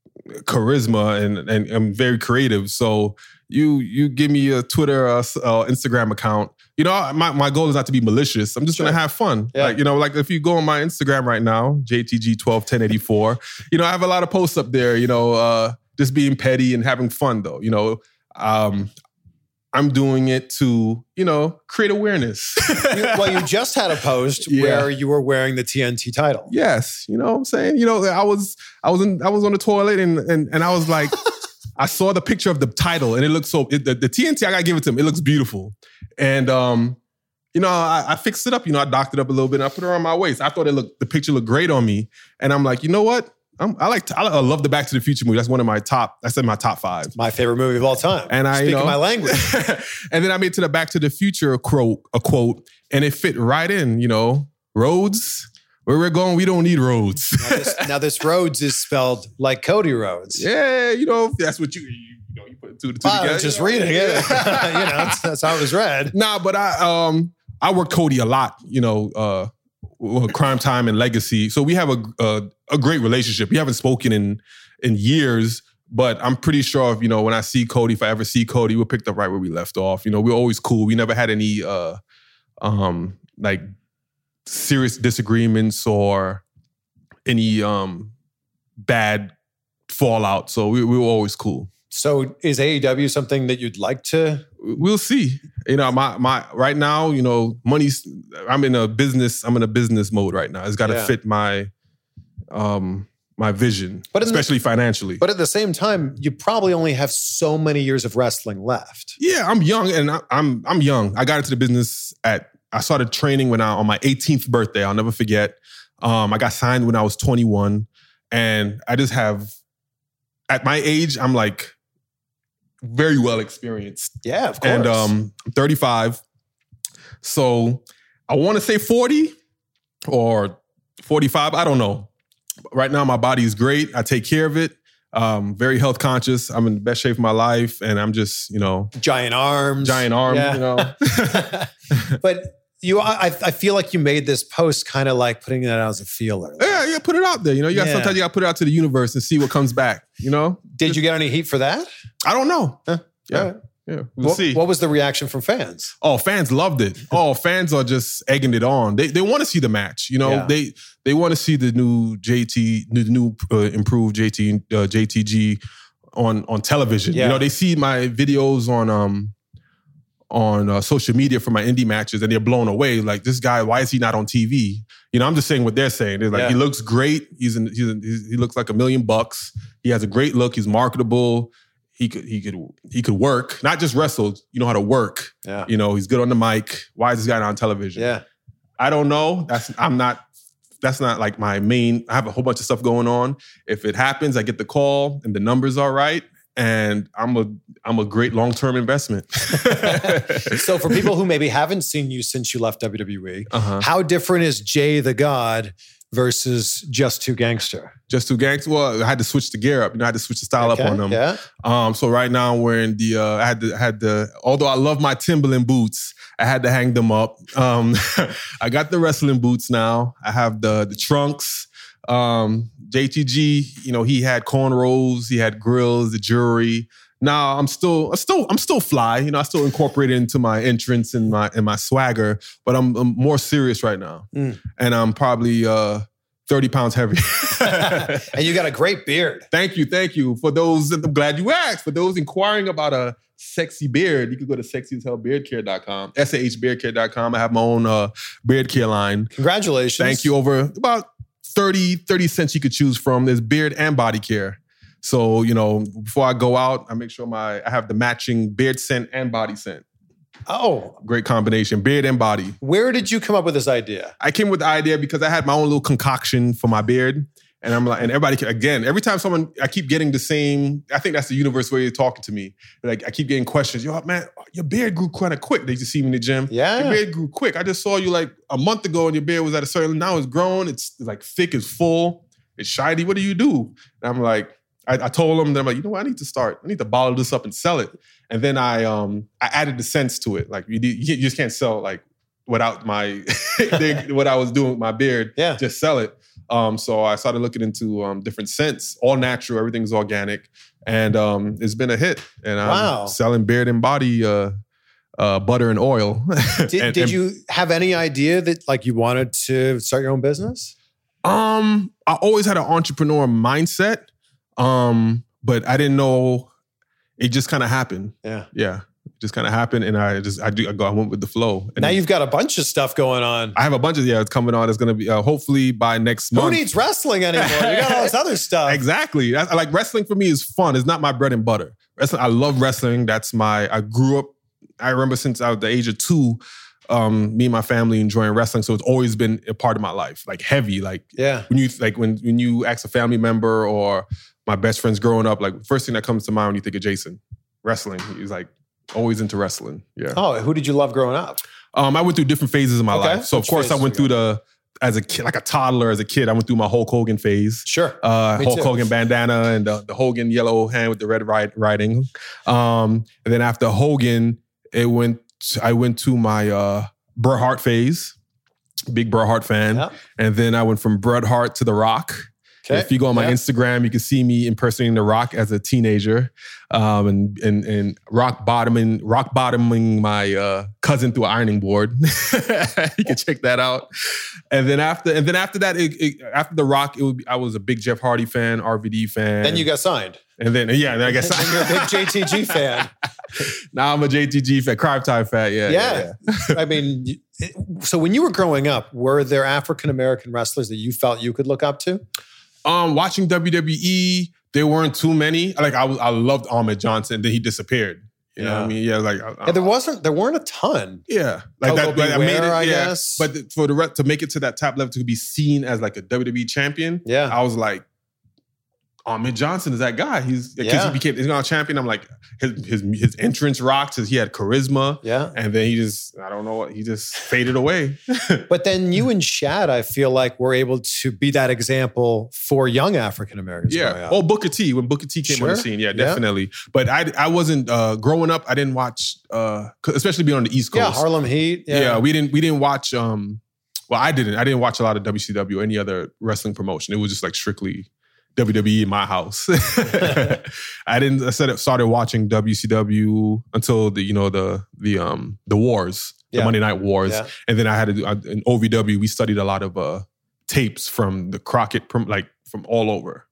charisma and, and I'm very creative. So you you give me a Twitter, uh, uh, Instagram account. You know, my, my goal is not to be malicious. I'm just Sure. going to have fun. Yeah. Like, you know, like if you go on my Instagram right now, J T G twelve ten eighty-four, you know, I have a lot of posts up there, you know, uh, just being petty and having fun though. You know, um, I'm doing it to, you know, create awareness. You- well, you just had a post Yeah. where you were wearing the T N T title. Yes, you know what I'm saying? You know, I was I was in I was on the toilet and and, and I was like, I saw the picture of the title and it looked so it, the, the T N T, I gotta give it to him. It looks beautiful. And um, you know, I, I fixed it up, you know, I docked it up a little bit and I put it on my waist. I thought it looked the picture looked great on me. And I'm like, you know what? I'm, I like to, I love the Back to the Future movie. That's one of my top, that's in my top five. My favorite movie of all time. And I, Speaking you know, my language. and then I made to the Back to the Future quote, a quote, and it fit right in, you know, roads, where we're going, we don't need roads. Now this, now this Rhodes is spelled like Cody Rhodes. Yeah, you know, that's what you, you, you know, you put two to two I together. was just you know? reading it. you know, that's, that's how it was read. Nah, but I um I work Cody a lot, you know, uh with Crime Time and Legacy. So we have a, a a great relationship. We haven't spoken in in years, but I'm pretty sure if, you know, when I see Cody, if I ever see Cody, we'll pick up right where we left off. You know, we're always cool. We never had any uh um like serious disagreements or any um bad fallout. So we, we were always cool. So is A E W something that you'd like to? We'll see. You know, my my right now, you know, money's. I'm in a business. I'm in a business mode right now. It's got to Yeah. fit my, um, my vision, But in the- especially financially. But at the same time, you probably only have so many years of wrestling left. yeah, I'm young, and I, I'm I'm young. I got into the business at. I started training when I on my eighteenth birthday. I'll never forget. Um, I got signed when I was twenty-one, and I just have. At my age, I'm like very well experienced. Yeah, of course. And um, I'm thirty-five. So I want to say forty or forty-five. I don't know. Right now, my body is great. I take care of it. Um, very health conscious. I'm in the best shape of my life. And I'm just, you know, giant arms. giant arms, Yeah. you know. But you, I, I feel like you made this post kind of like putting it out as a feeler. yeah, yeah, put it out there. You know, you got Yeah. sometimes you got to put it out to the universe and see what comes back, you know? Did you get any heat for that? I don't know. Huh. Yeah. All right. Yeah. We'll What, see. what was the reaction from fans? Oh, fans loved it. Oh, fans are just egging it on. They they want to see the match. You know, Yeah. they they want to see the new J T, the new uh, improved J T uh, J T G on on television. Yeah. You know, they see my videos on um on uh, social media for my indie matches, and they're blown away. Like, this guy, why is he not on T V? You know, I'm just saying what they're saying. They're like, Yeah. he looks great. He's in, he's, in, he's he looks like a million bucks. He has a great look. He's marketable. He could he could he could work, not just wrestle. You know how to work. Yeah. You know, he's good on the mic. Why is this guy not on television? Yeah. I don't know. That's I'm not. That's not like my main. I have a whole bunch of stuff going on. If it happens, I get the call and the numbers are right, and I'm a I'm a great long term investment. So for people who maybe haven't seen you since you left W W E, uh-huh. how different is Jay the God versus Just Too Gangster? Just two gangs. Well, I had to switch the gear up. You know, I had to switch the style Okay, up on them. Yeah. Um, so right now I'm wearing the. Uh, I had to. I had the. Although I love my Timberland boots, I had to hang them up. Um, I got the wrestling boots now. I have the the trunks. Um, J T G, you know, he had cornrows, he had grills, the jewelry. Now I'm still, I'm still, I'm still fly. You know, I still incorporate it into my entrance and my and my swagger, but I'm, I'm more serious right now, Mm. and I'm probably uh, thirty pounds heavy. And you got a great beard. Thank you, thank you. For those, I'm glad you asked. For those inquiring about a sexy beard, you can go to sexy as hell beard care dot com, S A H beard care dot com. I have my own uh, beard care line. Congratulations. Thank you. Over about thirty, thirty cents you could choose from. There's beard and body care. So, you know, before I go out, I make sure my I have the matching beard scent and body scent. Oh, Great combination, beard and body. where did you come up with this idea? I came with the idea because I had my own little concoction for my beard. And I'm like, and everybody, can, again, every time someone, I keep getting the same, I think that's the universe way you're talking to me. Like, I keep getting questions. Yo, man, your beard grew kind of quick. They just see me in the gym. Yeah. Your beard grew quick. I just saw you like a month ago and your beard was at a certain, now it's grown. It's like thick, it's full. it's shiny. What do you do? And I'm like, I, I told him, that I'm like, you know what? I need to start. I need to bottle this up and sell it. And then I um I added the sense to it. Like you, you just can't sell like without my what I was doing with my beard. Yeah. Just sell it. Um, so I started looking into um, different scents, all natural, everything's organic, and um, it's been a hit. And I'm Wow. selling beard and body uh, uh, butter and oil. Did, and, did and, you have any idea that like you wanted to start your own business? Um, I always had an entrepreneur mindset, um, but I didn't know. It just kind of happened. Yeah. Yeah. Just kind of happened, and I just I do I go I went with the flow. And Now you've got a bunch of stuff going on. I have a bunch of yeah, it's coming on. It's gonna be uh, hopefully by next Who month. needs wrestling anymore? You got all this other stuff. Exactly. That's, like wrestling for me is fun. It's not my bread and butter. Wrestling, I love wrestling. That's my. I grew up. I remember since I was the age of two, um, me and my family enjoying wrestling. So it's always been a part of my life. Like heavy. Like Yeah. when you like when when you ask a family member or my best friends growing up, like first thing that comes to mind when you think of Jason, wrestling. He's like. Always into wrestling. Yeah. Oh, who did you love growing up? Um, I went through different phases of my Okay. life. So Which of course I phases went you through the as a kid, like a toddler, as a kid, I went through my Hulk Hogan phase. Sure. Uh, Me Hulk too. Hogan bandana and the, the Hogan yellow hand with the red write- writing. Um, and then after Hogan, it went. I went to my uh, Bret Hart phase. Big Bret Hart fan. Yep. And then I went from Bret Hart to The Rock. Okay. If you go on my Yep. Instagram, you can see me impersonating The Rock as a teenager, um, and and and rock bottoming rock bottoming my uh, cousin through an ironing board. You can check that out. And then after and then after that, it, it, after The Rock, it would be, I was a big Jeff Hardy fan, R V D fan. Then you got signed. and then yeah, then I guess Then you're a big J T G fan. now I'm a J T G fan, Crime Time fan. Yeah, yeah. Yeah. yeah. I mean, you- so when you were growing up, were there African American wrestlers that you felt you could look up to? Um, watching W W E, there weren't too many. Like I was, I loved Ahmed Johnson. Then he disappeared. You know what I Yeah. mean? Yeah, like I, Yeah, there wasn't. There weren't a ton. Yeah, like Coco that. Like, I made it. Beware, I yeah. guess. But th- for the re- to make it to that top level to be seen as like a W W E champion, Yeah. I was like, Ahmed Johnson is that guy. He's because Yeah. he became he's not a champion. I'm like his his his entrance rocked. His, he had charisma. Yeah. And then he just I don't know what he just faded away. But then you and Shad, I feel like, were able to be that example for young African Americans. growing Yeah. up. Oh, Booker T. When Booker T came on the Sure. scene. Yeah, Yeah. definitely. But I I wasn't uh, growing up. I didn't watch, uh, especially being on the East Coast. yeah, Harlem Heat. Yeah. Yeah, we didn't we didn't watch. Um, well, I didn't. I didn't watch a lot of W C W or any other wrestling promotion. It was just like strictly W W E in my house. I didn't. I said started watching W C W until the you know the the um the wars, the Yeah. Monday Night Wars, Yeah. and then I had to do I, in O V W. We studied a lot of uh tapes from the Crockett, prom- like from all over.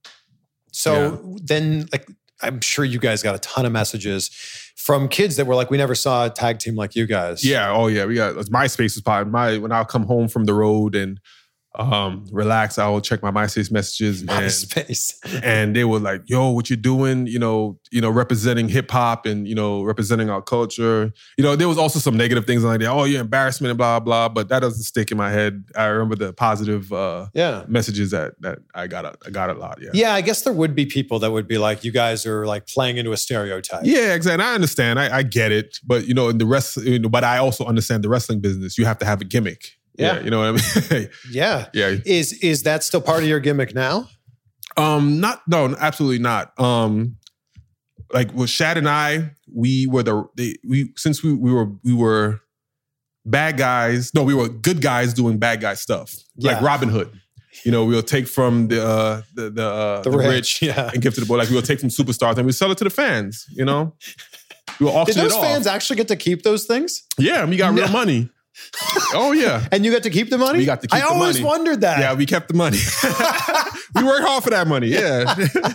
So then, like, I'm sure you guys got a ton of messages from kids that were like, "We never saw a tag team like you guys." Yeah. Oh yeah. We got MySpace was part. My when I come home from the road and um relax, I will check my MySpace messages and MySpace. and they were like, "Yo, what you doing? You know, you know, representing hip hop and you know, representing our culture." You know, there was also some negative things like that. Oh, you're embarrassment and blah blah. But that doesn't stick in my head. I remember the positive uh, Yeah. messages that that I got. A, I got a lot. Yeah. Yeah, I guess there would be people that would be like, "You guys are like playing into a stereotype." Yeah, exactly. I understand. I, I get it. But you know, in the rest, you know, but I also understand the wrestling business. You have to have a gimmick. Yeah. you know what I mean. Yeah. Yeah. Is is that still part of your gimmick now? Um, not no, absolutely not. Um, like with Shad and I, we were the, the we since we we were we were bad guys. No, we were good guys doing bad guy stuff. Like Yeah. Robin Hood. You know, we'll take from the uh, the the, uh, The the, rich, rich, yeah. and give to the boy. Like we'll take from superstars and we sell it to the fans. You know, we will Did auction those it off. fans actually get to keep those things? Yeah, we got real No. money. Oh yeah. And you got to keep the money? We got to keep I the always money. wondered that. Yeah, we kept the money. We worked hard for that money. Yeah.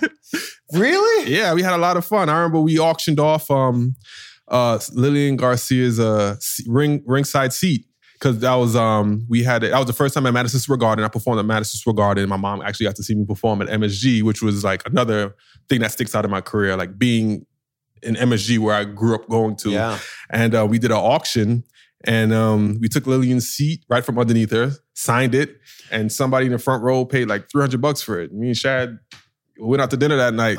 Really? Yeah, we had a lot of fun. I remember we auctioned off um, uh, Lillian Garcia's uh, se- ring ringside seat because that was um, we had it. That was the first time at Madison Square Garden. I performed at Madison Square Garden. My mom actually got to see me perform at M S G, which was like another thing that sticks out in my career, like being in M S G where I grew up going to. Yeah. And uh, we did an auction. And um, we took Lillian's seat right from underneath her, signed it, and somebody in the front row paid like three hundred bucks for it. Me and Shad went out to dinner that night.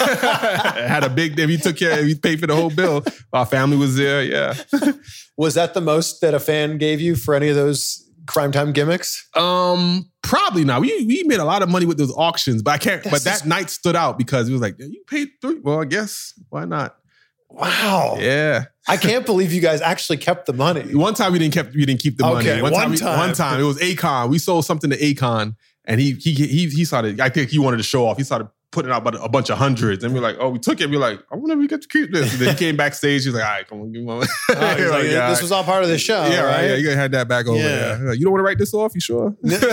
Had a big day. We took care, we paid for the whole bill. Our family was there, yeah. Was that the most that a fan gave you for any of those Crime Time gimmicks? Um, probably not. We we made a lot of money with those auctions, but I can't. That's but that just... night stood out because it was like, yeah, you paid three. Well, I guess why not? Wow. Yeah. I can't believe you guys actually kept the money. One time we didn't kept we didn't keep the okay, money. One, one time, we, time. one time it was Akon. We sold something to Akon, and he he he he started. I think he wanted to show off. He started putting out about a bunch of hundreds, and we're like, oh, we took it. We're like, I wonder if we get to keep this. And then he came backstage. He's like, all right, come on, give me one. Oh, like, like, yeah, this was all part of the show. Yeah, right. right? Yeah, you had that back over. Yeah. Yeah. You don't want to write this off? You sure?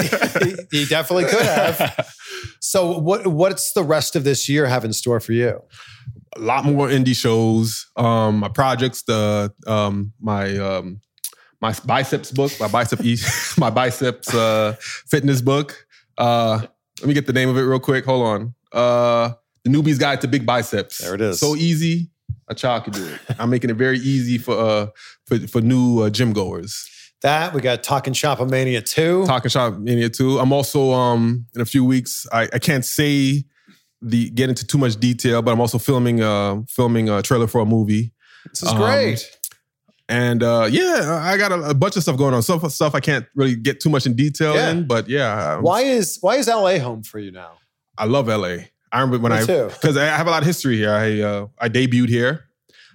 He definitely could have. So, what what's the rest of this year have in store for you? A lot more indie shows. Um, my projects, the um, my um, my biceps book, my bicep my biceps uh, fitness book. Uh, let me get the name of it real quick. Hold on. Uh, the Newbie's Guide to Big Biceps. There it is. So easy, a child could do it. I'm making it very easy for uh, for for new uh, gym goers. That we got Talking Shop Mania two. Talking Shop Mania two. I'm also um in a few weeks. I, I can't say. The get into too much detail, but I'm also filming uh filming a trailer for a movie. This is um, great. And uh yeah, I got a, a bunch of stuff going on. Some stuff I can't really get too much in detail yeah. in, but yeah. Why is why is L A home for you now? I love L A. I remember when Me I too. because I have a lot of history here. I uh, I debuted here,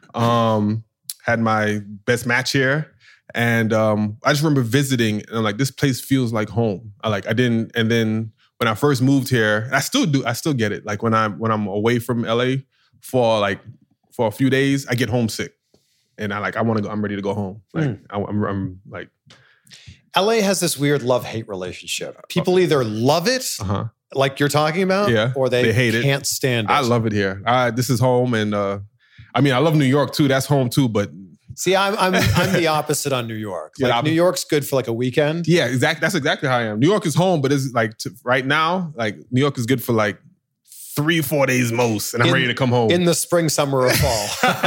um, had my best match here, and um, I just remember visiting and I'm like, this place feels like home. I like I didn't, and then. When I first moved here, and I still do, I still get it. Like when I'm when I'm away from L A for like for a few days, I get homesick, and I like I want to go. I'm ready to go home. Like mm. I, I'm, I'm like. L A has this weird love-hate relationship. People either love it, uh-huh. like you're talking about, yeah, or they, they hate can't it. stand it. I love it here. I, this is home, and uh, I mean I love New York too. That's home too, but. See, I'm I'm I'm the opposite on New York. Like yeah, New York's good for like a weekend. Yeah, exactly. That's exactly how I am. New York is home, but it's like to, right now, like New York is good for like three, four days most, and I'm in, ready to come home in the spring, summer, or fall.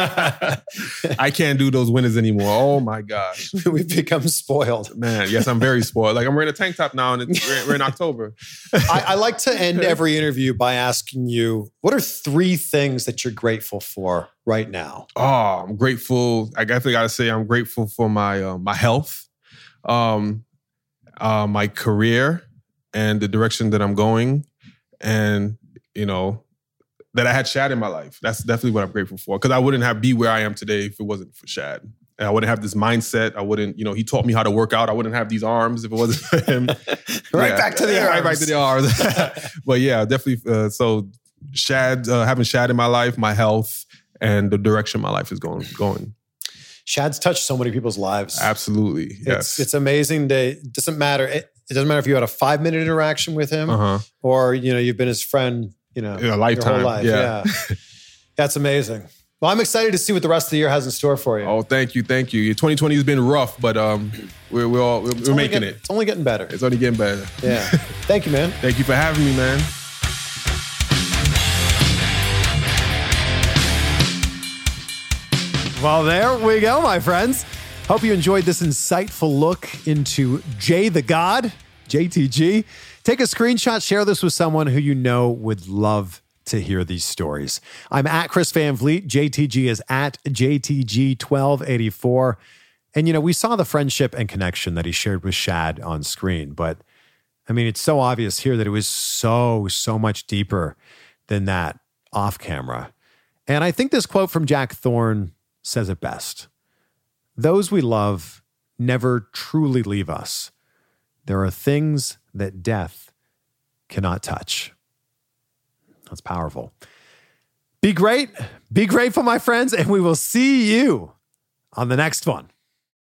I can't do those winters anymore. Oh my gosh, we've become spoiled, man. Yes, I'm very spoiled. Like I'm wearing a tank top now, and it's, we're, we're in October. I, I like to end every interview by asking you, what are three things that you're grateful for right now? Oh, I'm grateful. I definitely got to say I'm grateful for my uh, my health, um, uh, my career, and the direction that I'm going, and you know that I had Shad in my life. That's definitely what I'm grateful for, because I wouldn't have be where I am today if it wasn't for Shad. And I wouldn't have this mindset. I wouldn't, you know, he taught me how to work out. I wouldn't have these arms if it wasn't for him. right yeah. back to the arms. Right back to the arms. But yeah, definitely. Uh, so Shad, uh, having Shad in my life, my health, and the direction my life is going. going. Shad's touched so many people's lives. Absolutely. Yes. It's, it's amazing. To, it doesn't matter. It, it doesn't matter if you had a five minute interaction with him uh-huh. or, you know, you've been his friend, you know, in a lifetime. Your whole life. Yeah. yeah. That's amazing. Well, I'm excited to see what the rest of the year has in store for you. Oh, thank you. Thank you. twenty twenty has been rough, but um, we're, we're, all, we're, we're making getting, it. It's only getting better. It's only getting better. Yeah. Thank you, man. Thank you for having me, man. Well, there we go, my friends. Hope you enjoyed this insightful look into Jay the God, J T G. Take a screenshot, share this with someone who you know would love to hear these stories. I'm at Chris Van Vliet. J T G is at J T G twelve eighty-four. And, you know, we saw the friendship and connection that he shared with Shad on screen. But, I mean, it's so obvious here that it was so, so much deeper than that off camera. And I think this quote from Jack Thorne says it best. Those we love never truly leave us. There are things that death cannot touch. That's powerful. Be great. Be grateful, my friends, and we will see you on the next one.